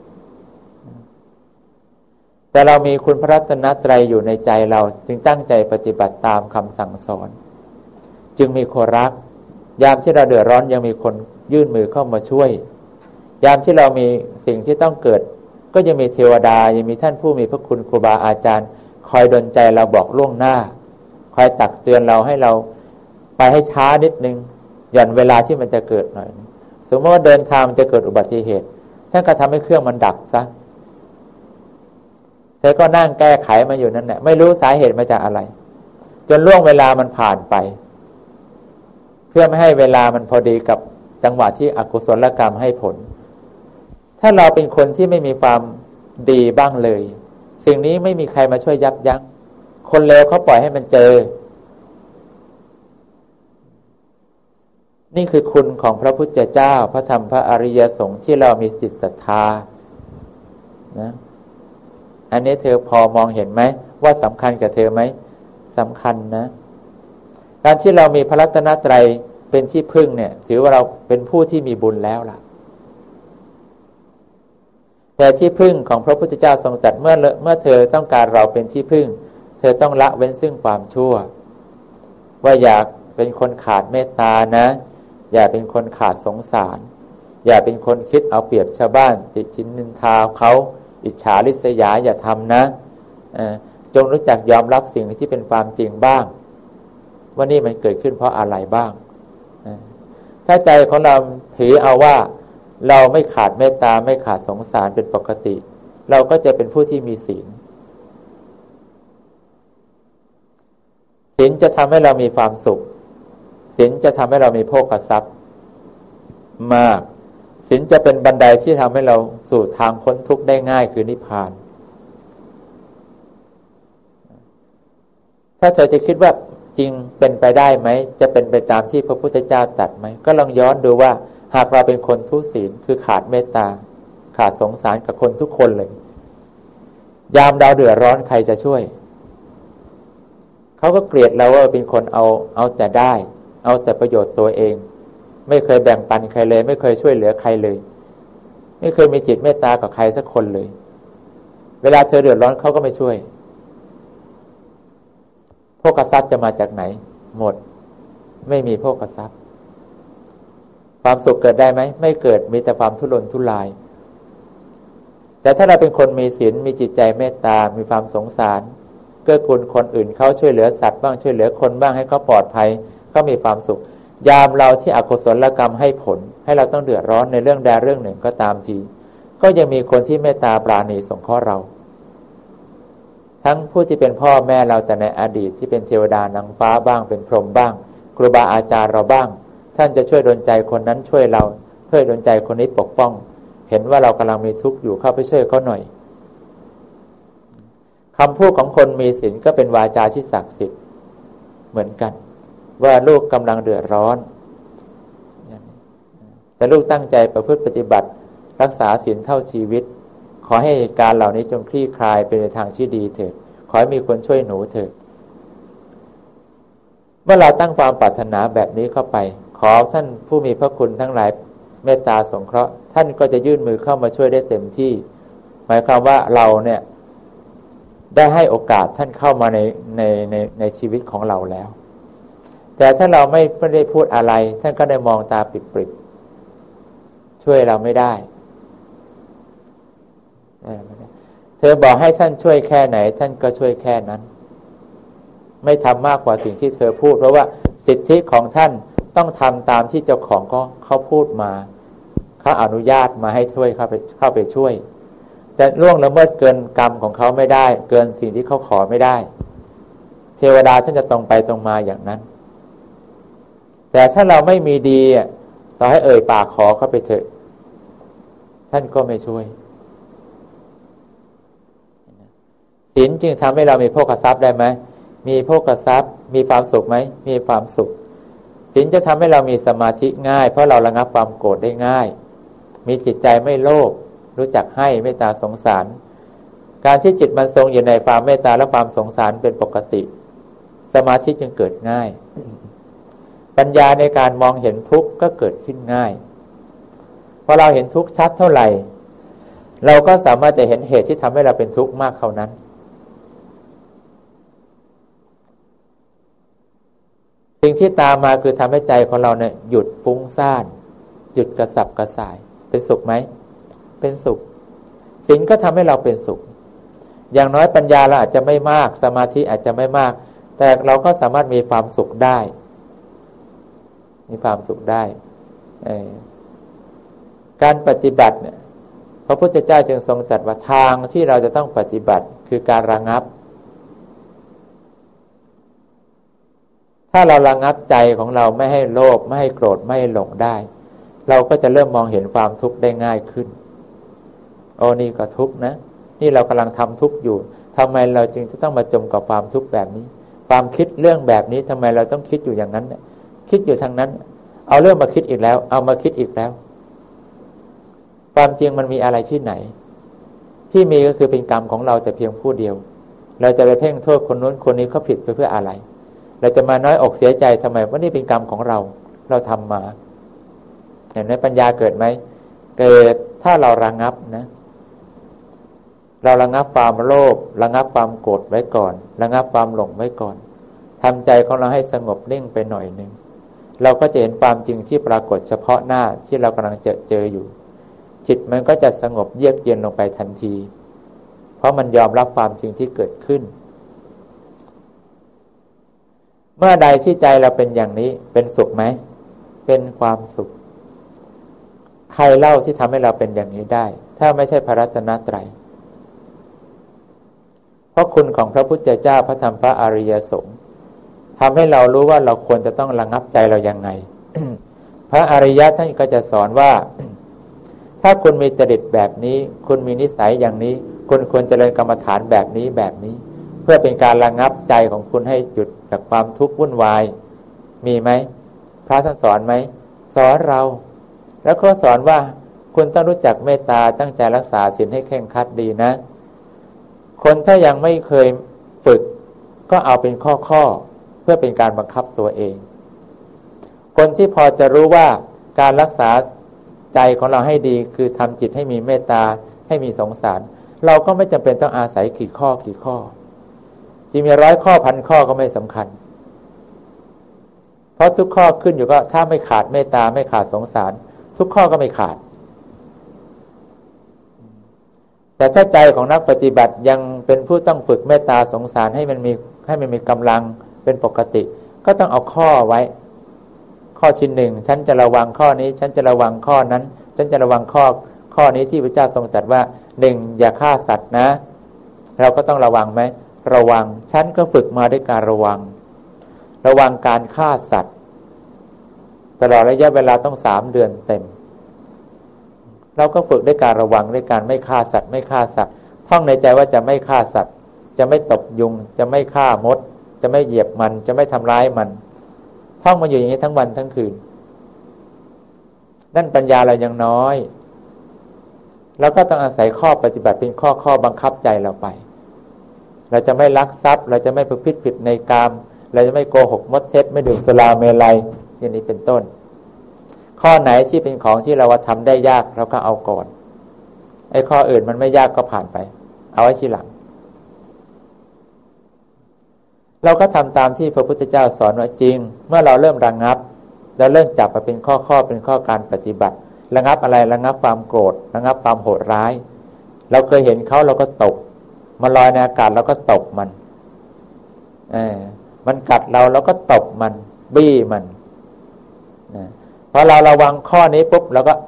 ๆแต่เรามีคุณพระรัตนตรัยอยู่ในใจเราจึงตั้งใจปฏิบัติตามคำสั่งสอนจึงมีคนรักยามที่เราเดือดร้อนยังมีคนยื่นมือเข้ามาช่วยยามที่เรามีสิ่งที่ต้องเกิดก็ยังมีเทวดายังมีท่านผู้มีพระคุณครูบาอาจารย์คอยดลใจเราบอกล่วงหน้าคอยตักเตือนเราให้เราไปให้ช้านิดนึงหย่อนเวลาที่มันจะเกิดหน่อยสมมติว่าเดินทางมันจะเกิดอุบัติเหตุท่านก็ทำให้เครื่องมันดับซะเธอก็นั่งแก้ไขมาอยู่นั่นแหละไม่รู้สาเหตุมาจากอะไรจนล่วงเวลามันผ่านไปเพื่อไม่ให้เวลามันพอดีกับจังหวะที่อกุศลกรรมให้ผลถ้าเราเป็นคนที่ไม่มีความดีบ้างเลยสิ่งนี้ไม่มีใครมาช่วยยับยั้งคนเลวเขาปล่อยให้มันเจอนี่คือคุณของพระพุทธเจ้าพระธรรมพระอริยสงฆ์ที่เรามีจิตศรัทธานะอันนี้เธอพอมองเห็นไหมว่าสำคัญกับเธอไหมสำคัญนะการที่เรามีพระรัตนตรัยเป็นที่พึ่งเนี่ยถือว่าเราเป็นผู้ที่มีบุญแล้วล่ะแต่ที่พึ่งของพระพุทธเจ้าทรงตรัสเมื่อเธอต้องการเราเป็นที่พึ่งเธอต้องละเว้นซึ่งความชั่วว่าอยากเป็นคนขาดเมตตานะอย่าเป็นคนขาดสงสารอย่าเป็นคนคิดเอาเปรียบชาวบ้านติชินนินทาเขาอิจฉาริษยาอย่าทำนะจงรู้จักยอมรับสิ่งที่เป็นความจริงบ้างว่านี่มันเกิดขึ้นเพราะอะไรบ้างถ้าใจของเราถือเอาว่าเราไม่ขาดเมตตาไม่ขาดสงสารเป็นปกติเราก็จะเป็นผู้ที่มีศีลศีลจะทำให้เรามีความสุขศีลจะทำให้เรามีโภคทรัพย์มากศีลจะเป็นบันไดที่ทำให้เราสู่ทางพ้นทุกข์ได้ง่ายคือนิพพานถ้าเธอจะคิดว่าจริงเป็นไปได้ไหมจะเป็นไปตามที่พระพุทธเจ้าตรัสไหมก็ลองย้อนดูว่าหากเราเป็นคนทุศีลคือขาดเมตตาขาดสงสารกับคนทุกคนเลยยามเราเดือดร้อนใครจะช่วยเขาก็เกลียดเราว่าเป็นคนเอาแต่ได้เอาแต่ประโยชน์ตัวเองไม่เคยแบ่งปันใครเลยไม่เคยช่วยเหลือใครเลยไม่เคยมีจิตเมตตากับใครสักคนเลยเวลาเธอเดือดร้อนเขาก็ไม่ช่วยโภคทรัพย์จะมาจากไหนหมดไม่มีโภคทรัพย์ความสุขเกิดได้ไหมไม่เกิดมีแต่ความทุรนทุรายแต่ถ้าเราเป็นคนมีศีลมีจิตใจเมตตามีความสงสารกื้อกูลคนอื่นเขาช่วยเหลือสัตว์บ้างช่วยเหลือคนบ้างให้เขาปลอดภัยเขามีความสุขยามเราที่อกุศลกรรมให้ผลให้เราต้องเดือดร้อนในเรื่องใดเรื่องหนึ่งก็ตามทีก็ยังมีคนที่เมตตาปราณีสงเคราะห์เราทั้งผู้ที่เป็นพ่อแม่เราแต่ในอดีตที่เป็นเทวดานางฟ้าบ้างเป็นพรหมบ้างครูบาอาจารย์เราบ้างท่านจะช่วยดลใจคนนั้นช่วยเราช่วยดลใจคนนี้ปกป้องเห็นว่าเรากำลังมีทุกข์อยู่เข้าไปช่วยเขาหน่อยคำพูดของคนมีศีลก็เป็นวาจาที่ศักดิ์สิทธิ์เหมือนกันว่าลูกกำลังเดือดร้อนแต่ลูกตั้งใจประพฤติปฏิบัติรักษาศีลเท่าชีวิตขอให้เหตุการณ์เหล่านี้จงคลี่คลายไปในทางที่ดีเถิดขอให้มีคนช่วยหนูเถิดเมื่อเราตั้งความปรารถนาแบบนี้เข้าไปขอท่านผู้มีพระคุณทั้งหลายเมตตาสงเคราะห์ท่านก็จะยื่นมือเข้ามาช่วยได้เต็มที่หมายความว่าเราเนี่ยได้ให้โอกาสท่านเข้ามาในชีวิตของเราแล้วแต่ถ้าเราไม่ได้พูดอะไรท่านก็ได้มองตาปิดๆช่วยเราไม่ได้เธอบอกให้ท่านช่วยแค่ไหนท่านก็ช่วยแค่นั้นไม่ทำมากกว่าสิ่งที่เธอพูดเพราะว่าสิทธิของท่านต้องทำตามที่เจ้าของเขาพูดมาเขาอนุญาตมาให้ช่วยเข้าไปช่วยแต่ล่วงละเมิดเกินกรรมของเขาไม่ได้เกินสิ่งที่เขาขอไม่ได้เทวดาท่านจะตรงไปตรงมาอย่างนั้นแต่ถ้าเราไม่มีดีต่อให้ปากขอเข้าไปเถอะท่านก็ไม่ช่วยศีลจึงทำให้เรามีโภคทรัพย์ได้ไหมมีโภคทรัพย์มีความสุขไหมมีความสุขศีลจะทำให้เรามีสมาธิง่ายเพราะเราระงับความโกรธได้ง่ายมีจิตใจไม่โลภรู้จักให้เมตตาสงสารการที่จิตมันทรงอยู่ในความเมตตาและความสงสารเป็นปกติสมาธิจึงเกิดง่ายปัญญาในการมองเห็นทุกข์ก็เกิดขึ้นง่ายพอเราเห็นทุกข์ชัดเท่าไหร่เราก็สามารถจะเห็นเหตุที่ทำให้เราเป็นทุกข์มากเท่านั้นสิ่งที่ตามมาคือทำให้ใจของเราเนี่ยหยุดฟุ้งซ่านหยุดกระสับกระส่ายเป็นสุขไหมเป็นสุขศีลก็ทำให้เราเป็นสุขอย่างน้อยปัญญาเราอาจจะไม่มากสมาธิอาจจะไม่มากแต่เราก็สามารถมีความสุขได้มีความสุขได้การปฏิบัติเนี่ยพระพุทธเจ้าจึงทรงจัดว่าทางที่เราจะต้องปฏิบัติคือการระงับถ้าเราระงับใจของเราไม่ให้โลภไม่ให้โกรธไม่ให้หลงได้เราก็จะเริ่มมองเห็นความทุกข์ได้ง่ายขึ้นโอ้นี่ก็ทุกข์นะนี่เรากำลังทำทุกข์อยู่ทำไมเราจึงจะต้องมาจมกับความทุกข์แบบนี้ความคิดเรื่องแบบนี้ทำไมเราต้องคิดอยู่อย่างนั้นเนี่ยคิดอยู่ทางนั้นเอาเรื่องมาคิดอีกแล้วเอามาคิดอีกแล้วความจริงมันมีอะไรที่ไหนที่มีก็คือเป็นกรรมของเราแต่เพียงผู้เดียวเราจะไปเพ่งโทษคนนู้นคนนี้เขาผิดไปเพื่ออะไรเราจะมาน้อยอกเสียใจทำไมว่านี่เป็นกรรมของเราทำมาเห็นไหมปัญญาเกิดไหมเกิดถ้าเราระงับนะเราระงับความโลภระงับความโกรธไว้ก่อนระงับความหลงไว้ก่อนทำใจของเราให้สงบนิ่งไปหน่อยนึงเราก็จะเห็นความจริงที่ปรากฏเฉพาะหน้าที่เรากำลังเจออยู่จิตมันก็จะสงบเยือกเย็นลงไปทันทีเพราะมันยอมรับความจริงที่เกิดขึ้นเมื่อใดที่ใจเราเป็นอย่างนี้เป็นสุขไหมเป็นความสุขใครเล่าที่ทำให้เราเป็นอย่างนี้ได้ถ้าไม่ใช่พระรัตนตรัยเพราะคุณของพระพุทธเจ้าพระธรรมพระอริยสงฆ์ทำให้เรารู้ว่าเราควรจะต้องระงับใจเรายังไง พระอริยะท่านก็จะสอนว่า ถ้าคุณมีจริตแบบนี้คุณมีนิสัยอย่างนี้คุณควรเจริญกรรมฐานแบบนี้เพื่อเป็นการระงับใจของคุณให้หยุดจากความทุกข์วุ่นวายมีไหมพระท่านสอนไหมสอนเราแล้วก็สอนว่าคุณต้องรู้จักเมตตาตั้งใจรักษาศีลให้เคร่งครัดดีนะคนถ้ายังไม่เคยฝึกก็เอาเป็นข้อเพื่อเป็นการบังคับตัวเองคนที่พอจะรู้ว่าการรักษาใจของเราให้ดีคือทำจิตให้มีเมตตาให้มีสงสารเราก็ไม่จำเป็นต้องอาศัยกี่ข้อจะมี100 ข้อ1,000 ข้อก็ไม่สำคัญเพราะทุกข้อขึ้นอยู่ก็ถ้าไม่ขาดเมตตาไม่ขาดสงสารทุกข้อก็ไม่ขาดแต่ถ้าใจของนักปฏิบัติยังเป็นผู้ต้องฝึกเมตตาสงสารให้มันมีกำลังเป็นปกติก็ต้องเอาข้อไว้ข้อที่หนึ่งฉันจะระวังข้อนี้ฉันจะระวังข้อนั้นฉันจะระวังข้อนี้ที่พระเจ้าทรงตรัสว่าหนึ่งอย่าฆ่าสัตว์นะเราก็ต้องระวังไหมระวังฉันก็ฝึกมาด้วยการระวังการฆ่าสัตว์ตลอดระยะเวลาต้อง3 เดือนเต็มเราก็ฝึกด้วยการระวังด้วยการไม่ฆ่าสัตว์ท่องในใจว่าจะไม่ฆ่าสัตว์จะไม่ตบยุงจะไม่ฆ่ามดจะไม่เหยียบมันจะไม่ทำร้ายมันท่องมาอยู่อย่างนี้ทั้งวันทั้งคืนนั่นปัญญาเรายังน้อยเราก็ต้องอาศัยข้อปฏิบัติเป็นข้อบังคับใจเราไปเราจะไม่ลักทรัพย์เราจะไม่ประพฤติผิดในกามเราจะไม่โกหกมดเท็จไม่ดื่มสุราเมลัยอย่างนี้เป็นต้นข้อไหนที่เป็นของที่เราทำได้ยากเราก็เอาก่อนไอ้ข้ออื่นมันไม่ยากก็ผ่านไปเอาไว้ทีหลังเราก็ทำตามที่พระพุทธเจ้าสอนว่าจริงเมื่อเราเริ่มระงับแล้วเริ่มจับมาเป็นข้อเป็นข้อการปฏิบัติระงับอะไรระงับความโกรธระงับความโหดร้ายเราเคยเห็นเขาเราก็ตบมันลอยในอากาศเราก็ตบมันมันกัดเราก็ตบมันบี้มันพอเราระวังข้อนี้ปุ๊บเราก็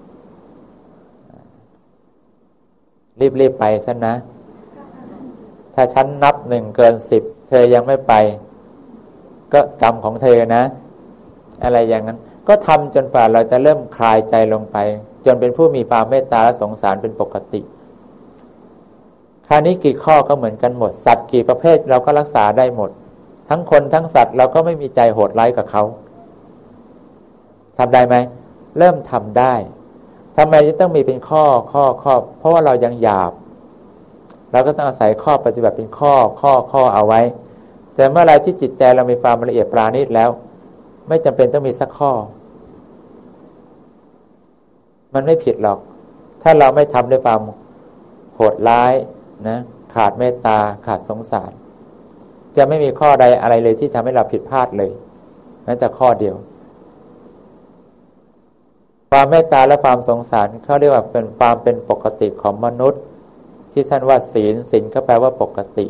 รีบไปซะนะถ้าฉันนับ1 เกิน 10เธอยังไม่ไปก็กรรมของเธอนะอะไรอย่างนั้นก็ทำจนกว่าเราจะเริ่มคลายใจลงไปจนเป็นผู้มีความเมตตาและสงสารเป็นปกติคราวนี้กี่ข้อก็เหมือนกันหมดสัตว์กี่ประเภทเราก็รักษาได้หมดทั้งคนทั้งสัตว์เราก็ไม่มีใจโหดร้ายกับเขาทำได้ไหมเริ่มทำได้ทำไมจะต้องมีเป็นข้อเพราะว่าเรายังหยาบเราก็ต้องอาศัยข้อปฏิบัติเป็นข้อเอาไว้แต่เมื่อไรที่จิตใจเรามีความละเอียดปราณีตแล้วไม่จำเป็นต้องมีสักข้อมันไม่ผิดหรอกถ้าเราไม่ทำด้วยความโหดร้ายนะขาดเมตตาขาดสงสารจะไม่มีข้อใดอะไรเลยที่ทำให้เราผิดพลาดเลยแม้แต่ข้อเดียวความเมตตาและความสงสารเขาเรียกว่าเป็นความเป็นปกติของมนุษย์ที่ท่านว่าศีลก็แปลว่าปกติ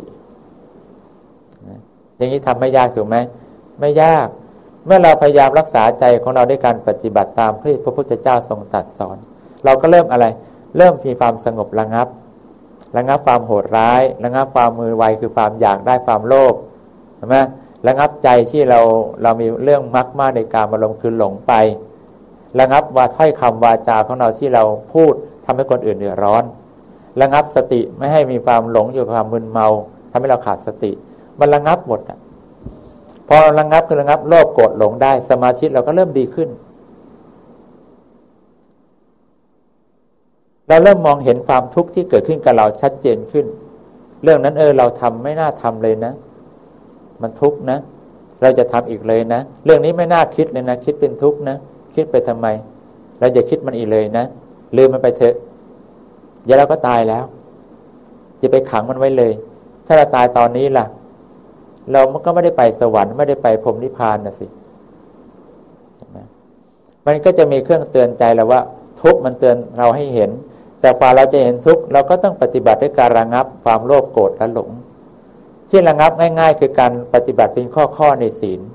อย่างนี้ทำไม่ยากถูกไหมไม่ยากเมื่อเราพยายามรักษาใจของเราด้วยการปฏิบัติตามที่พระพุทธเจ้าทรงตรัสสอนเราก็เริ่มอะไรเริ่มมีความสงบระงับความโหดร้ายระงับความมือไวคือความอยากได้ความโลภใช่ไหมระงับใจที่เรามีเรื่องมักมากในการอารมณ์คือหลงไประงับว่าถ้อยคำวาจาของเราที่เราพูดทำให้คนอื่นเดือดร้อนระงับสติไม่ให้มีความหลงอยู่กับความมึนเมาทำให้เราขาดสติมันระงับหมดพอระงับคือระงับโลภโกรธหลงได้สมาธิเราก็เริ่มดีขึ้นเราเริ่มมองเห็นความทุกข์ที่เกิดขึ้นกับเราชัดเจนขึ้นเรื่องนั้นเราทำไม่น่าทำเลยนะมันทุกข์นะเราจะทำอีกเลยนะเรื่องนี้ไม่น่าคิดเลยนะคิดเป็นทุกข์นะคิดไปทำไมเราอย่าคิดมันอีกเลยนะลืมมันไปเถอะเดี๋ยวเราก็ตายแล้วจะไปขังมันไว้เลยถ้าเราตายตอนนี้ล่ะเราก็ไม่ได้ไปสวรรค์ไม่ได้ไปพรหมนิพพานนะสิมันก็จะมีเครื่องเตือนใจเราว่าทุกข์มันเตือนเราให้เห็นแต่กว่าเราจะเห็นทุกข์เราก็ต้องปฏิบัติด้วยการระงับความโลภโกรธและหลงที่ระงับง่ายๆคือการปฏิบัติเป็นข้อในศีล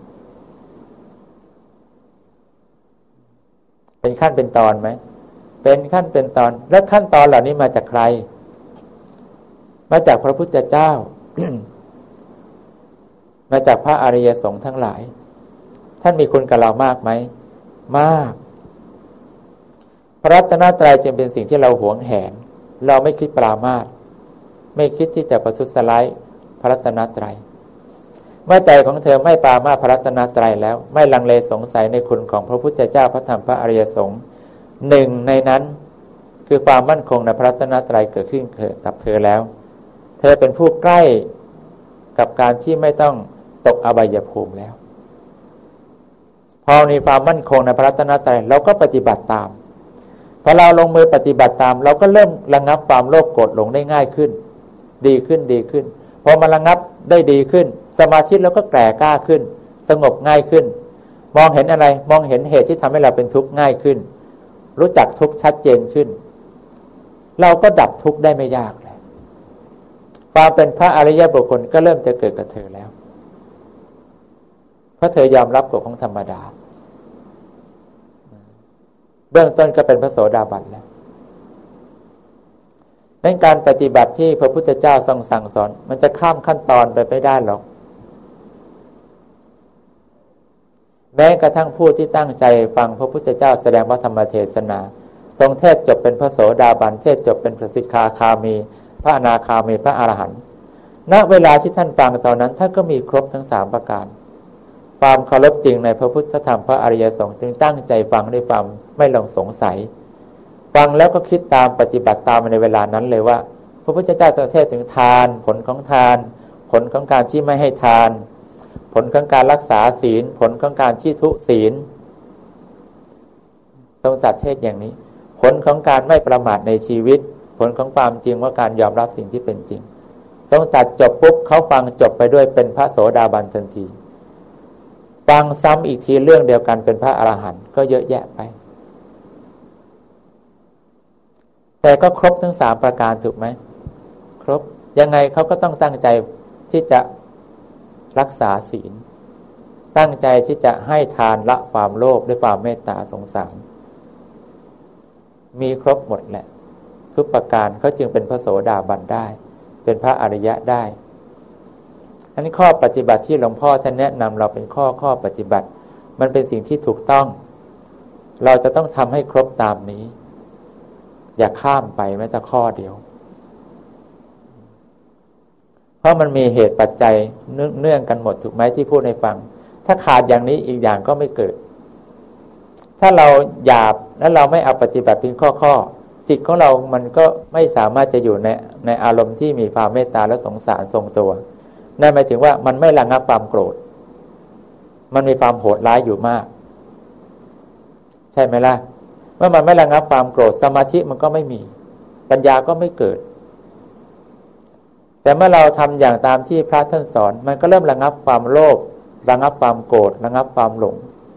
เป็นขั้นเป็นตอนไหมเป็นขั้นเป็นตอนและขั้นตอนเหล่านี้มาจากใครมาจากพระพุทธเจ้า มาจากพระอริยสงฆ์ทั้งหลายท่านมีคุณกับเรามากไหมมากพระรัตนตรัยจึงเป็นสิ่งที่เราหวงแหนเราไม่คิดปรามาสไม่คิดที่จะประทุษร้ายพระรัตนตรัยเมื่อใจของเธอไม่ปรามาสพระรัตนตรัยแล้วไม่ลังเลสงสัยในคุณของพระพุทธเจ้าพระธรรมพระอริยสงฆ์หนึ่งในนั้นคือความมั่นคงในพระรัตนตรัยเกิดขึ้นกับเธอแล้วเธอเป็นผู้ใกล้กับการที่ไม่ต้องตกอบายภูมิแล้วพอมีความมั่นคงในพระรัตนตรัยเราก็ปฏิบัติตามพอเราลงมือปฏิบัติตามเราก็เริ่มระงับความโลภโกรธหลงได้ง่ายขึ้นดีขึ้นพอมาระงับได้ดีขึ้นสมาธิเราก็แก่กล้าขึ้นสงบง่ายขึ้นมองเห็นอะไรมองเห็นเหตุที่ทำให้เราเป็นทุกข์ง่ายขึ้นรู้จักทุกข์ชัดเจนขึ้นเราก็ดับทุกข์ได้ไม่ยากเลยความเป็นพระอริยบุคคลก็เริ่มจะเกิดกับเธอแล้วเพราะเธอยอมรับกฎของธรรมดาเบื้องต้นก็เป็นพระโสดาบันแล้วนั่นการปฏิบัติที่พระพุทธเจ้าทรงสั่งสอนมันจะข้ามขั้นตอนไปไม่ได้หรอกแม้กระทั่งผู้ที่ตั้งใจฟังพระพุทธเจ้าแสดงพระธรรมเทศนาทรงเทศจบเป็นพระโสดาบันเทศจบเป็นพระสิกขาคามีพระอนาคามีพระอรหันต์ณเวลาที่ท่านฟังตอนนั้นท่านก็มีครบทั้ง3ประการความเคารพจริงในพระพุทธธรรมพระอริยสงฆ์จึงตั้งใจฟังด้วยความไม่ลงสงสัยฟังแล้วก็คิดตามปฏิบัติตามในเวลานั้นเลยว่าพระพุทธเจ้าทรงเทศถึงทานผลของทานผลของการที่ไม่ให้ทานผลของการรักษาศีลผลของการที่ทุศีลทรงตรัสเทศอย่างนี้ผลของการไม่ประมาทในชีวิตผลของความจริงว่าการยอมรับสิ่งที่เป็นจริงทรงตรัสจบปุ๊บเขาฟังจบไปด้วยเป็นพระโสดาบันทันทีฟังซ้ำอีกทีเรื่องเดียวกันเป็นพระอรหันต์ก็เยอะแยะไปแต่ก็ครบทั้ง3ประการถูกไหมครบยังไงเขาก็ต้องตั้งใจที่จะรักษาศีลตั้งใจที่จะให้ทานละความโลภด้วยความเมตตาสงสารมีครบหมดแหละทุกประการเขาจึงเป็นพระโสดาบันได้เป็นพระอริยะได้อันนี้ข้อปฏิบัติที่หลวงพ่อท่านแนะนำเราเป็นข้อปฏิบัติมันเป็นสิ่งที่ถูกต้องเราจะต้องทำให้ครบตามนี้อย่าข้ามไปแม้แต่ข้อเดียวเพราะมันมีเหตุปัจจัยเนื่องกันหมดถูกไหมที่พูดให้ฟังถ้าขาดอย่างนี้อีกอย่างก็ไม่เกิดถ้าเราหยาบแล้วเราไม่เอาปฏิบัติเป็นข้อจิตของเรามันก็ไม่สามารถจะอยู่ในอารมณ์ที่มีความเมตตาและสงสารทรงตัวนั่นหมายถึงว่ามันไม่ระงับความโกรธมันมีความโหดร้ายอยู่มากใช่ไหมล่ะเมื่อมันไม่ระงับความโกรธสมาธิมันก็ไม่มีปัญญาก็ไม่เกิดแต่เมื่อเราทำอย่างตามที่พระท่านสอนมันก็เริ่มระงับความโลภระงับความโกรธระงับความหลง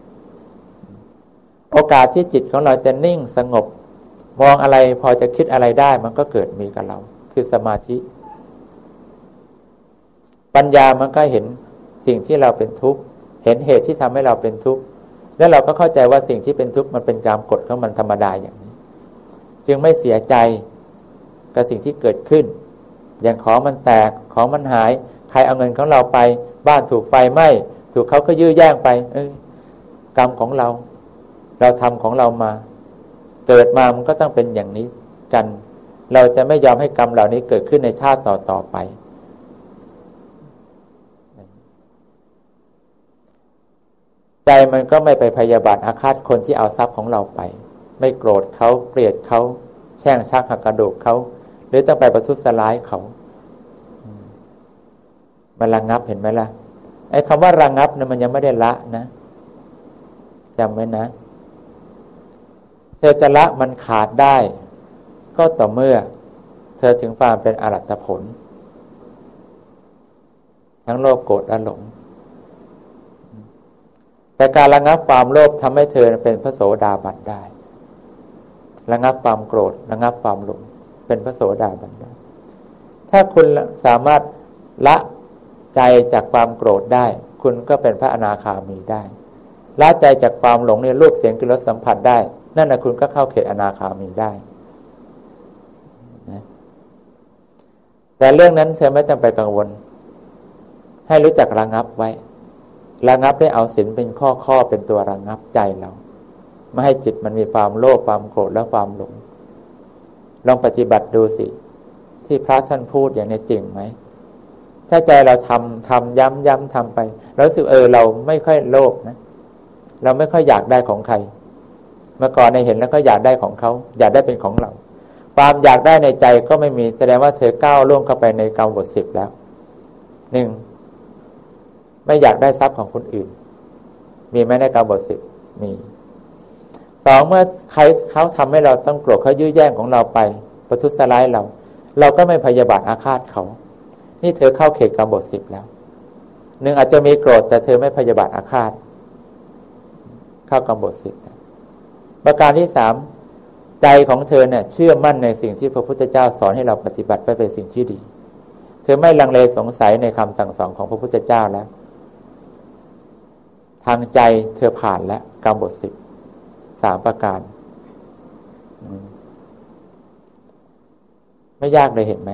โอกาสที่จิตของเราจะนิ่งสงบมองอะไรพอจะคิดอะไรได้มันก็เกิดมีกับเราคือสมาธิปัญญามันก็เห็นสิ่งที่เราเป็นทุกข์เห็นเหตุที่ทำให้เราเป็นทุกข์แล้วเราก็เข้าใจว่าสิ่งที่เป็นทุกข์มันเป็นตามกฎของมันธรรมดาอย่างนี้จึงไม่เสียใจกับสิ่งที่เกิดขึ้นอย่างของมันแตกของมันหายใครเอาเงินของเราไปบ้านถูกไฟไหม้ถูกเขาก็ยื้อแย่งไปกรรมของเราทำของเรามาเกิดมามันก็ต้องเป็นอย่างนี้กันเราจะไม่ยอมให้กรรมเหล่านี้เกิดขึ้นในชาติต่อไปใจมันก็ไม่ไปพยาบาทอาฆาตคนที่เอาทรัพย์ของเราไปไม่โกรธเขาเกลียดเขาแช่งชักหักกระดูกเขาหรือต้องไปประทุษร้ายเขามันระงับเห็นไหมล่ะไอ้คำว่าระงับเนี่ยมันยังไม่ได้ละนะจำไว้นะเธอจะละมันขาดได้ก็ต่อเมื่อเธอถึงความเป็นอรหัตผลทั้งโลภโกรธและหลงแต่การระงับความโลภทำให้เธอเป็นพระโสดาบันได้ระงับความโกรธระงับความหลงเป็นพระโสดาบันได้ถ้าคุณสามารถละใจจากความโกรธได้คุณก็เป็นพระอนาคามีได้ละใจจากความหลงในรูปเสียงกลิ่นรสสัมผัสได้นั่นนะคุณก็เข้าเขตอนาคามีได้นะแต่เรื่องนั้นเธอไม่ต้องไปกังวลให้รู้จักระงับไว้ระงับได้เอาศีลเป็นข้อเป็นตัวระงับใจเราไม่ให้จิตมันมีความโลภความโกรธและความหลงลองปฏิบัติดูสิที่พระท่านพูดอย่างนี้จริงไหมถ้าใจเราทำย้ำทำไปแล้วรู้สึกเราไม่ค่อยโลภนะเราไม่ค่อยอยากได้ของใครเมื่อก่อนในเห็นแล้วก็อยากได้ของเขาอยากได้เป็นของเราความอยากได้ในใจก็ไม่มีแสดงว่าเธอก้าวล่วงเข้าไปในกรรมบท10แล้ว1ไม่อยากได้ทรัพย์ของคนอื่นมีไหมในกรรมบท10มี2เมื่อใครเขาทำให้เราต้องโกรธเขายื้อแย่งของเราไปประทุษร้ายเราก็ไม่พยาบาทอาฆาตเขานี่เธอเข้าเขตกรรมบท10แล้ว1อาจจะมีโกรธแต่เธอไม่พยาบาทอาฆาตเข้ากรรมบท10ประการที่3แใจของเธอเนี่ยเชื่อมั่นในสิ่งที่พระพุทธเจ้าสอนให้เราปฏิบัติไปเป็นสิ่งที่ดีเธอไม่ลังเลสงสัยในคำสั่งสอนของพระพุทธเจ้าแล้วทางใจเธอผ่านแล้วกรรมบท10 3ประการไม่ยากเลยเห็นไหม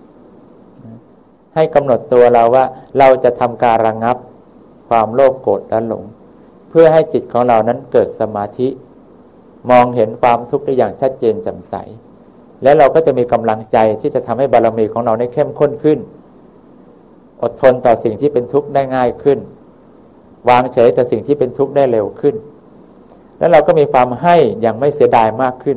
ให้กำหนดตัวเราว่าเราจะทำการระงับความโลภโกรธและหลงเพื่อให้จิตของเรานั้นเกิดสมาธิมองเห็นความทุกข์ได้อย่างชัดเจนแจ่มใสและเราก็จะมีกำลังใจที่จะทำให้บารมีของเราได้เข้มข้นขึ้นอดทนต่อสิ่งที่เป็นทุกข์ได้ง่ายขึ้นวางเฉยต่อสิ่งที่เป็นทุกข์ได้เร็วขึ้นแล้วเราก็มีความให้อย่างไม่เสียดายมากขึ้น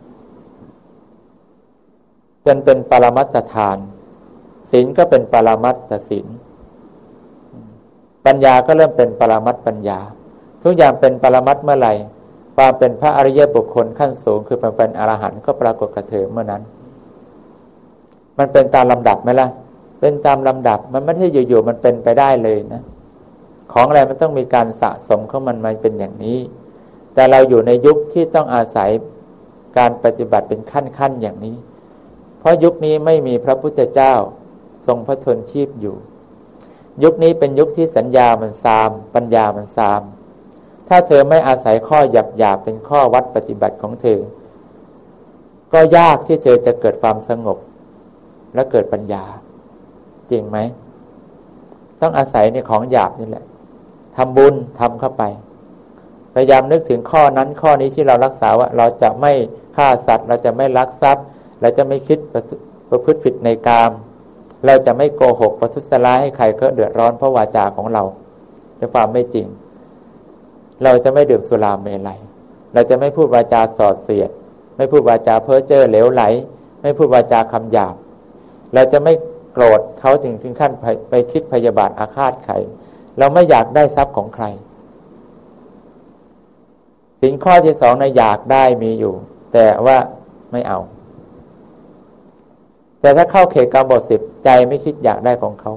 จนเป็นปรมัตถทานศีลก็เป็นปรมัตถศีลปัญญาก็เริ่มเป็นปรมัตถปัญญาทุกอย่างเป็นปรมัตถ์เมื่อไหร่ความเป็นพระอริยบุคคลขั้นสูงคือเป็นอรหันต์ก็ปรากฏกับเธอเมื่อนั้นมันเป็นตามลำดับไหมล่ะเป็นตามลำดับมันไม่ใช่อยู่ๆมันเป็นไปได้เลยนะของอะไรมันต้องมีการสะสมของมันมาเป็นอย่างนี้แต่เราอยู่ในยุคที่ต้องอาศัยการปฏิบัติเป็นขั้นๆอย่างนี้เพราะยุคนี้ไม่มีพระพุทธเจ้าทรงพระชนชีพอยู่ยุคนี้เป็นยุคที่สัญญามันซามปัญญามันซามถ้าเธอไม่อาศัยข้อหยาบๆเป็นข้อวัดปฏิบัติของเธอก็ยากที่เธอจะเกิดความสงบและเกิดปัญญาจริงไหมต้องอาศัยในของหยาบนี่แหละทำบุญทำเข้าไปพยายามนึกถึงข้อนั้นข้อนี้ที่เรารักษาว่าเราจะไม่ฆ่าสัตว์เราจะไม่ลักทรัพย์เราจะไม่คิดประพฤติผิดในกามเราจะไม่โกหกประทุษร้ายให้ใครก็เดือดร้อนเพราะวาจาของเราด้วยความไม่จริงเราจะไม่ดื่มสุราเมลัยเราจะไม่พูดวาจาส่อเสียดไม่พูดวาจาเพ้อเจ้อเหลวไหลไม่พูดวาจาคำหยาบเราจะไม่โกรธเขาถึงขั้นไปคิดพยาบาทอาฆาตใครเราไม่อยากได้ทรัพย์ของใครสิ่งข้อที่2นะอยากได้มีอยู่แต่ว่าไม่เอาแต่ถ้าเข้าเขตกรรมบท10ใจไม่คิดอยากได้ของเขา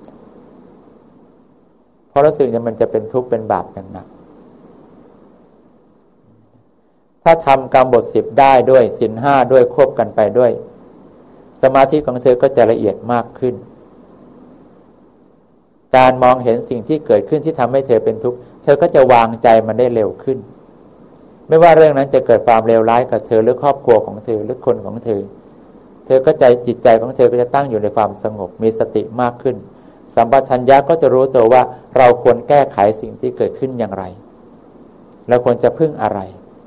เพราะรู้สึกว่ามันจะเป็นทุกข์เป็นบาปอย่างหนักถ้าทำกรรมบท10ได้ด้วยศีล5ด้วยควบกันไปด้วยสมาธิของเธอก็จะละเอียดมากขึ้นการมองเห็นสิ่งที่เกิดขึ้นที่ทำให้เธอเป็นทุกข์เธอก็จะวางใจมันได้เร็วขึ้นไม่ว่าเรื่องนั้นจะเกิดความเลวร้ายกับเธอหรือครอบครัวของเธอหรือคนของเธอเธอก็จิตใจของเธอก็จะตั้งอยู่ในความสงบมีสติมากขึ้นสัมปชัญญะก็จะรู้ตัวว่าเราควรแก้ไขสิ่งที่เกิดขึ้นอย่างไรเราควรจะพึ่งอะไร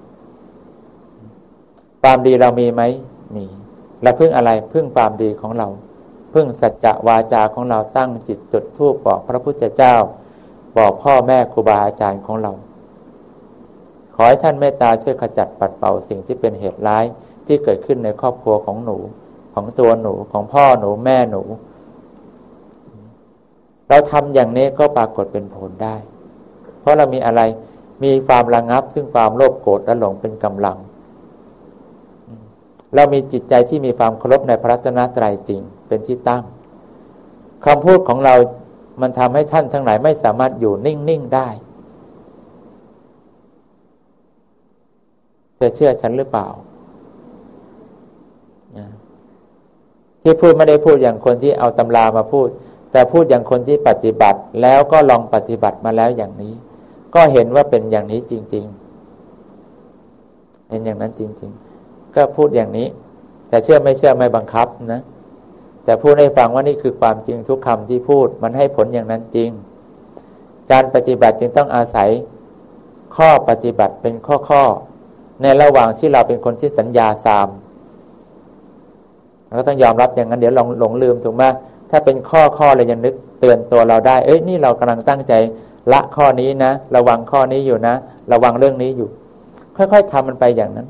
ความดีเรามีไหมมีเราพึ่งอะไรพึ่งความดีของเราพึ่งสัจจะวาจาของเราตั้งจิตจุดธูปบอกพระพุทธเจ้าบอกพ่อแม่ครูบาอาจารย์ของเราขอให้ท่านเมตตาช่วยขจัดปัดเป่าสิ่งที่เป็นเหตุร้ายที่เกิดขึ้นในครอบครัวของหนูของตัวหนูของพ่อหนูแม่หนูเราทำอย่างนี้ก็ปรากฏเป็นผลได้เพราะเรามีอะไรมีความระงับซึ่งความโลภโกรธและหลงเป็นกำลังเรามีจิตใจที่มีความเคารพในพระรัตนตรัยจริงเป็นที่ตั้งคำพูดของเรามันทำให้ท่านทั้งหลายไม่สามารถอยู่นิ่งๆได้เชื่อฉันหรือเปล่าที่พูดไม่ได้พูดอย่างคนที่เอาตำรามาพูดแต่พูดอย่างคนที่ปฏิบัติแล้วก็ลองปฏิบัติมาแล้วอย่างนี้ก็เห็นว่าเป็นอย่างนี้จริงๆเป็นอย่างนั้นจริงๆก็พูดอย่างนี้แต่เชื่อไม่เชื่อไม่บังคับนะแต่พูดให้ฟังว่านี่คือความจริงทุกคำที่พูดมันให้ผลอย่างนั้นจริงการปฏิบัติจึงต้องอาศัยข้อปฏิบัติเป็นข้อในระหว่างที่เราเป็นคนที่สัญญาซามเราก็ต้องยอมรับอย่างนั้นเดี๋ยวหลงลืมถูกไหมถ้าเป็นข้อเลยยังนึกเตือนตัวเราได้นี่เรากำลังตั้งใจละข้อนี้นะระวังข้อนี้อยู่นะระวังเรื่องนี้อยู่ค่อยๆทำมันไปอย่างนั้น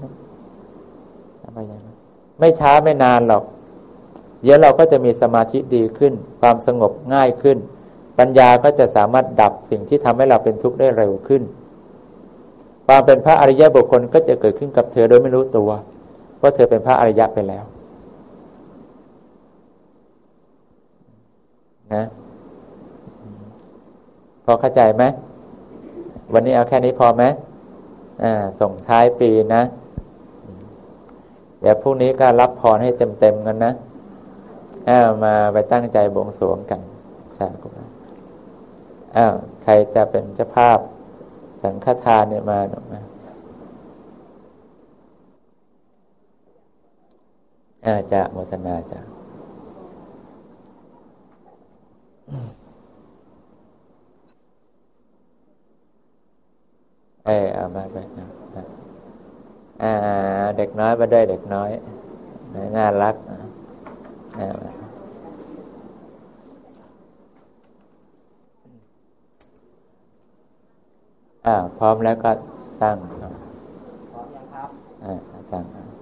ไม่ช้าไม่นานหรอกเดี๋ยวเราก็จะมีสมาธิดีขึ้นความสงบง่ายขึ้นปัญญาก็จะสามารถดับสิ่งที่ทำให้เราเป็นทุกข์ได้เร็วขึ้นความเป็นพระอริยบุคคลก็จะเกิดขึ้นกับเธอโดยไม่รู้ตัวว่าเธอเป็นพระอริยะไปแล้วนะพอเข้าใจไหมวันนี้เอาแค่นี้พอไหมส่งท้ายปีนะเดี๋ยวพรุ่งนี้ก็รับพรให้เต็มๆกันนะมาไปตั้งใจบวงสรวงกันสาธุใครจะเป็นเจ้าภาพสังฆทานเนี่ยมาหนูมาจะโมทนาจ้ะเอามาไปเด็กน้อยมาด้วยเด็กน้อยน่ารักพร้อมแล้วก็ตั้งพร้อมยังครับตั้ง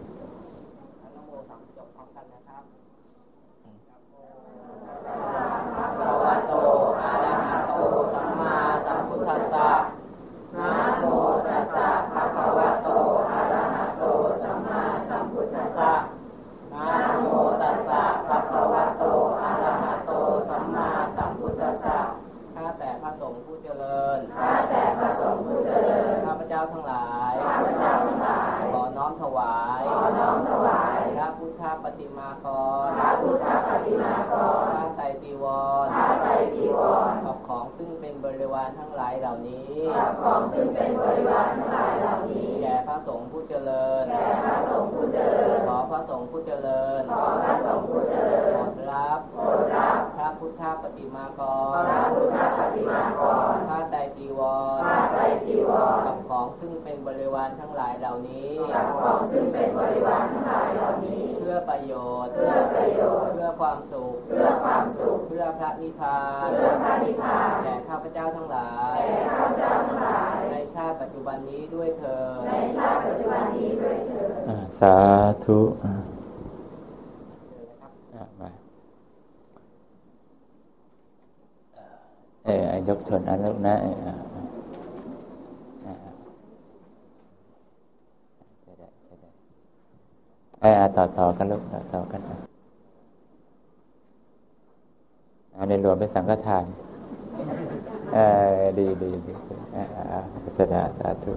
สาธุยกชนอันลูกนะต่อกันลูกต่อกันในรวมเป็นสังฆทานดีสาธุ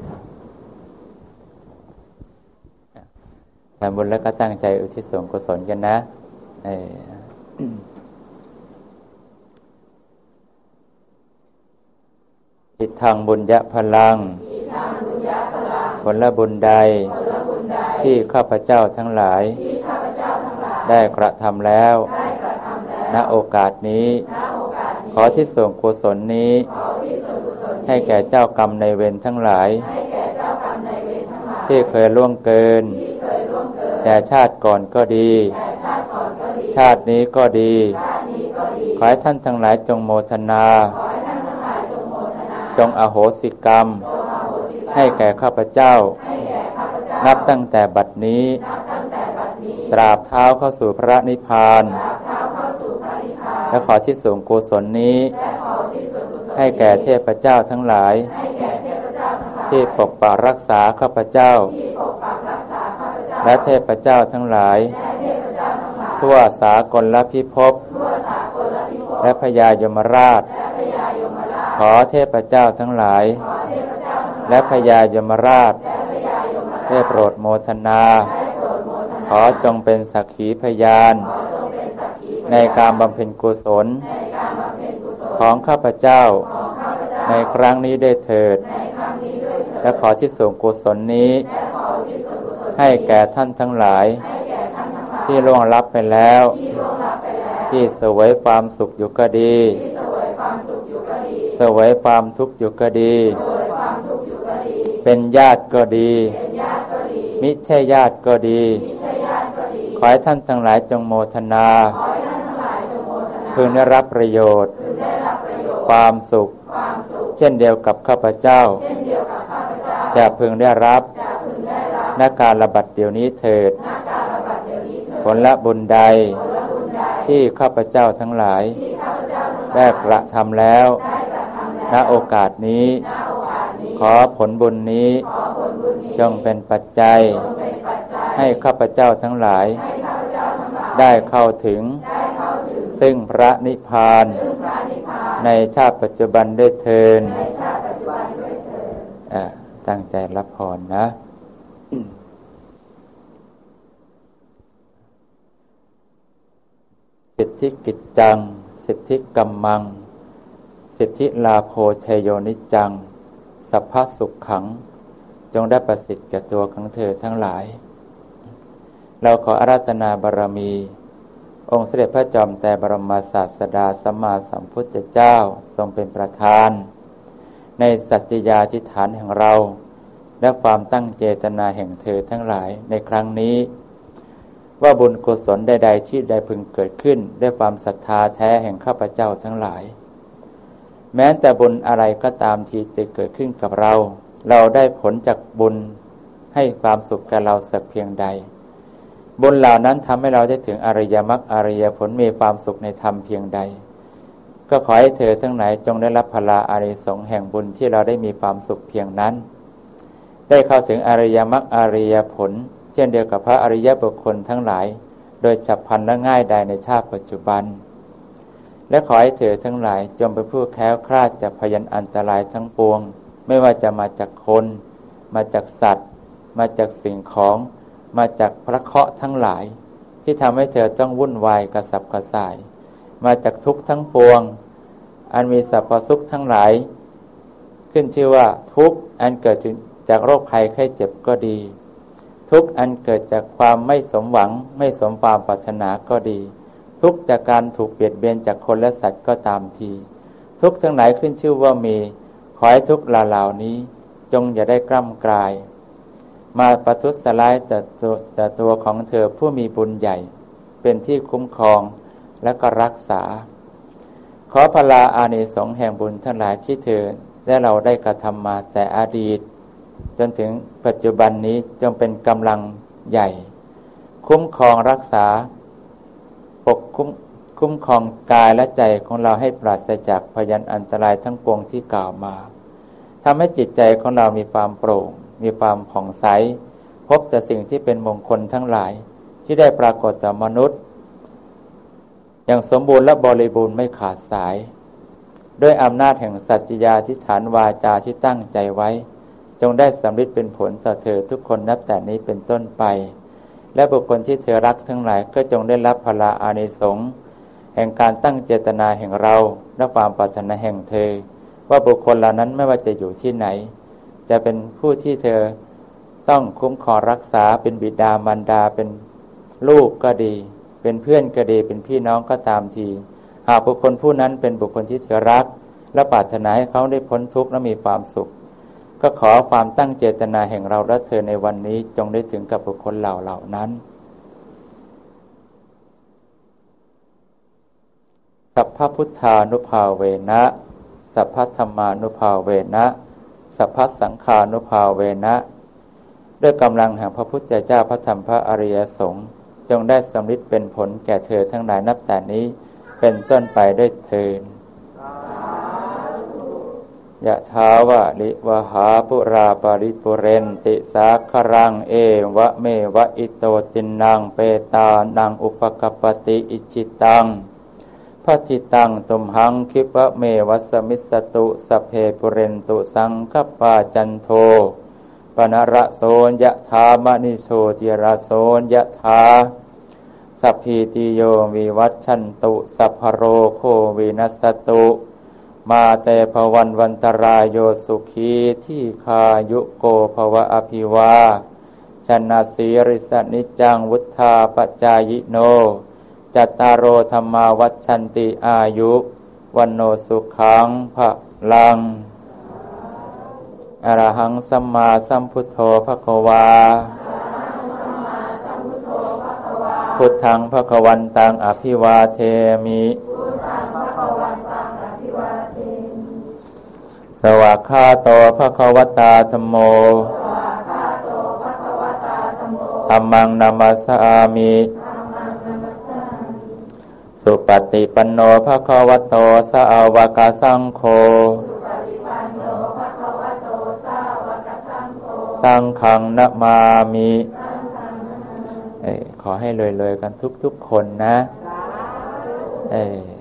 ทำบุญแล้วก็ตั้งใจอุทิศส่วนกุศลกันนะอิทังบุญญะพลังผลบุญใดที่ข้าพเจ้าทั้งหลายได้กระทำแล้วณโอกาสนี้ขอที่ส่วนกุศลนี้ให้แก่เจ้ากรรมนายเวรทั้งหลายที่เคยล่วงเกินแต่ชาติก่อนก็ดีชาตินี้ก็ดีขอให้ท่านทั้งหลายจงโมทนาจงอโหสิกรรมให้แก่ข้าพเจ้านับตั้งแต่บัดนี้ตราบเท้าเข้าสู่พระนิพพานและขอที่สูงกุศลนี้ให้แก่เทพเจ้าทั้งหลายที่ปกปักรักษาข้าพเจ้าและเทพเจ้าทั้งหลายทั่วสากลพิภพและพญายมราชขอเทพเจ้าทั้งหลายและพญายมราชได้โปรดโมทนาขอจงเป็นสักขีพยานในการบำเพ็ญกุศลของข้าพเจ้าในครั้งนี้ได้เถิดและขอที่ส่งกุศลนี้ให้แก่ท่านทั้งหลายที่ล่วงลับไปแล้วที่เสวยความสุขอยู่ก็ดีเสวยความทุกข์อยู่ก็ดีเป็นญาติก็ดีมิใช่ญาติก็ดีขอให้ท่านทั้งหลายจงโมทนาพึงได้รับประโยชน์ความสุขเช่นเดียวกับข้าพเจ้าจะพึงได้รับณการระบัดเดี๋ยวนี้เถิดผลละบุญใดที่ข้าพเจ้าทั้งหลายได้กระทำแล้วณโอกาสนี้ขอผลบุญนี้จงเป็นปัจจัยให้ข้าพเจ้าทั้งหลายได้เข้าถึงซึ่งพระนิพพานในชาติปัจจุบันด้วยเถิดตั้งใจรับพรนะสิทธิกิจจังสิทธิกัมมังสิทธิลาโภชัยโยนิจังสัพพสุขขังจงได้ประสิทธิ์แก่ตัวของเธอทั้งหลายเราขออาราธนาบารมีองค์เสด็จพระจอมไตรบรมศาสดาสัมมาสัมพุทธเจ้าทรงเป็นประธานในสัจจยาธิษฐานแห่งเราและความตั้งเจตนาแห่งเธอทั้งหลายในครั้งนี้ว่าบุญกุศลใดๆที่ได้พึงเกิดขึ้นด้วยความศรัทธาแท้แห่งข้าพเจ้าทั้งหลายแม้แต่บุญอะไรก็ตามที่จะเกิดขึ้นกับเราได้ผลจากบุญให้ความสุขแก่เราสักเพียงใดบุญเหล่านั้นทำให้เราได้ถึงอริยมรรคอริยผลมีความสุขในธรรมเพียงใดก็ขอให้เธอทั้งหลายจงได้รับพลาอานิสงส์แห่งบุญที่เราได้มีความสุขเพียงนั้นได้เข้าถึงอริยมรรคอริยผลเช่นเดียวกับพระอริยบุคคลทั้งหลายโดยฉับพลันและง่ายดายในชาติปัจจุบันและขอให้เธอทั้งหลายจงเป็นผู้แคล้วคลาดจากพยันอันตรายทั้งปวงไม่ว่าจะมาจากคนมาจากสัตว์มาจากสิ่งของมาจากพระเคราะห์ทั้งหลายที่ทำให้เธอต้องวุ่นวายกระสับกระส่ายมาจากทุกข์ทั้งปวงอันมีสรรพสุขทั้งหลายขึ้นชื่อว่าทุกข์อันเกิดจากโรคภัยไข้เจ็บก็ดีทุกข์อันเกิดจากความไม่สมหวังไม่สมความปรารถนาก็ดีทุกข์จากการถูกเบียดเบียนจากคนและสัตว์ก็ตามทีทุกข์ทั้งหลายขึ้นชื่อว่ามีขอให้ทุกข์เหล่านี้จงอย่าได้กล้ำกลายมาประทุษร้ายแต่ตัวของเธอผู้มีบุญใหญ่เป็นที่คุ้มครองและก็รักษาขอพลาอานิสงส์แห่งบุญทั้งหลายที่เธอและเราได้กระทำมาแต่อดีตจนถึงปัจจุบันนี้จงเป็นกำลังใหญ่คุ้มครองรักษาปกคุ้มครองกายและใจของเราให้ปราศจากพยันอันตรายทั้งปวงที่กล่าวมาทำให้จิตใจของเรามีความโปร่งมีความผ่องใสพบแต่สิ่งที่เป็นมงคลทั้งหลายที่ได้ปรากฏต่อมนุษย์อย่างสมบูรณ์และบริบูรณ์ไม่ขาดสายด้วยอำนาจแห่งสัจจยาธิษฐานวาจาที่ตั้งใจไว้จงได้สำเร็จเป็นผลต่อเธอทุกคนนับแต่นี้เป็นต้นไปและบุคคลที่เธอรักทั้งหลายก็จงได้รับพลาอานิสงส์แห่งการตั้งเจตนาแห่งเราและความปรารถนาแห่งเธอว่าบุคคลเหล่านั้นไม่ว่าจะอยู่ที่ไหนจะเป็นผู้ที่เธอต้องคุ้มครองรักษาเป็นบิดามารดาเป็นลูกก็ดีเป็นเพื่อนก็ดีเป็นพี่น้องก็ตามทีหากบุคคลผู้นั้นเป็นบุคคลที่เธอรักและปรารถนาให้เขาได้พ้นทุกข์และมีความสุขก็ขอความตั้งเจตนาแห่งเราและเธอในวันนี้จงได้ถึงกับบุคคลเหล่านั้นสัพพพุทธานุภาเวนะสัพพธัมมานุภาเวนะสัพพสังฆานุภาเวนะด้วยกำลังแห่งพระพุทธเจ้าพระธรรมพระอริยสงฆ์จงได้สำเร็จเป็นผลแก่เธอทั้งหลายนับแต่นี้เป็นต้นไปด้วยเถิดยะถาวะลิวหาปุราปริปุเรนติสาครังเอวะเมวะอิโตจินังเปตานังอุปกปปติอิจิตังพระทิตังตุมหังคิปะเมวัสมิสตุสเพปุเรนตุสังคปาจันโทปนระโสยะถามณิโชติระโสยะถาสัพพิติโยวิวัชชันตุสัพพโรโควินัสตุมาเตภวันวันตรายโยสุขีที่คายุโกภวะอภิวาชนะสีริสนิจังวุธาปจายโนจัตตารโอธรรมาวัชชันติอายุวันโนสุขังภะลังอรหังสัมมาสัมพุทโธภควาพุทธังภควันตังอภิวาเทมิสวากขาโตภควตาธัมโมธัมมังนามัสสามิสุปฏิปันโนภควโตสาวกสังโฆสังฆังนะมามิขอให้รวยๆกันทุกๆคนนะ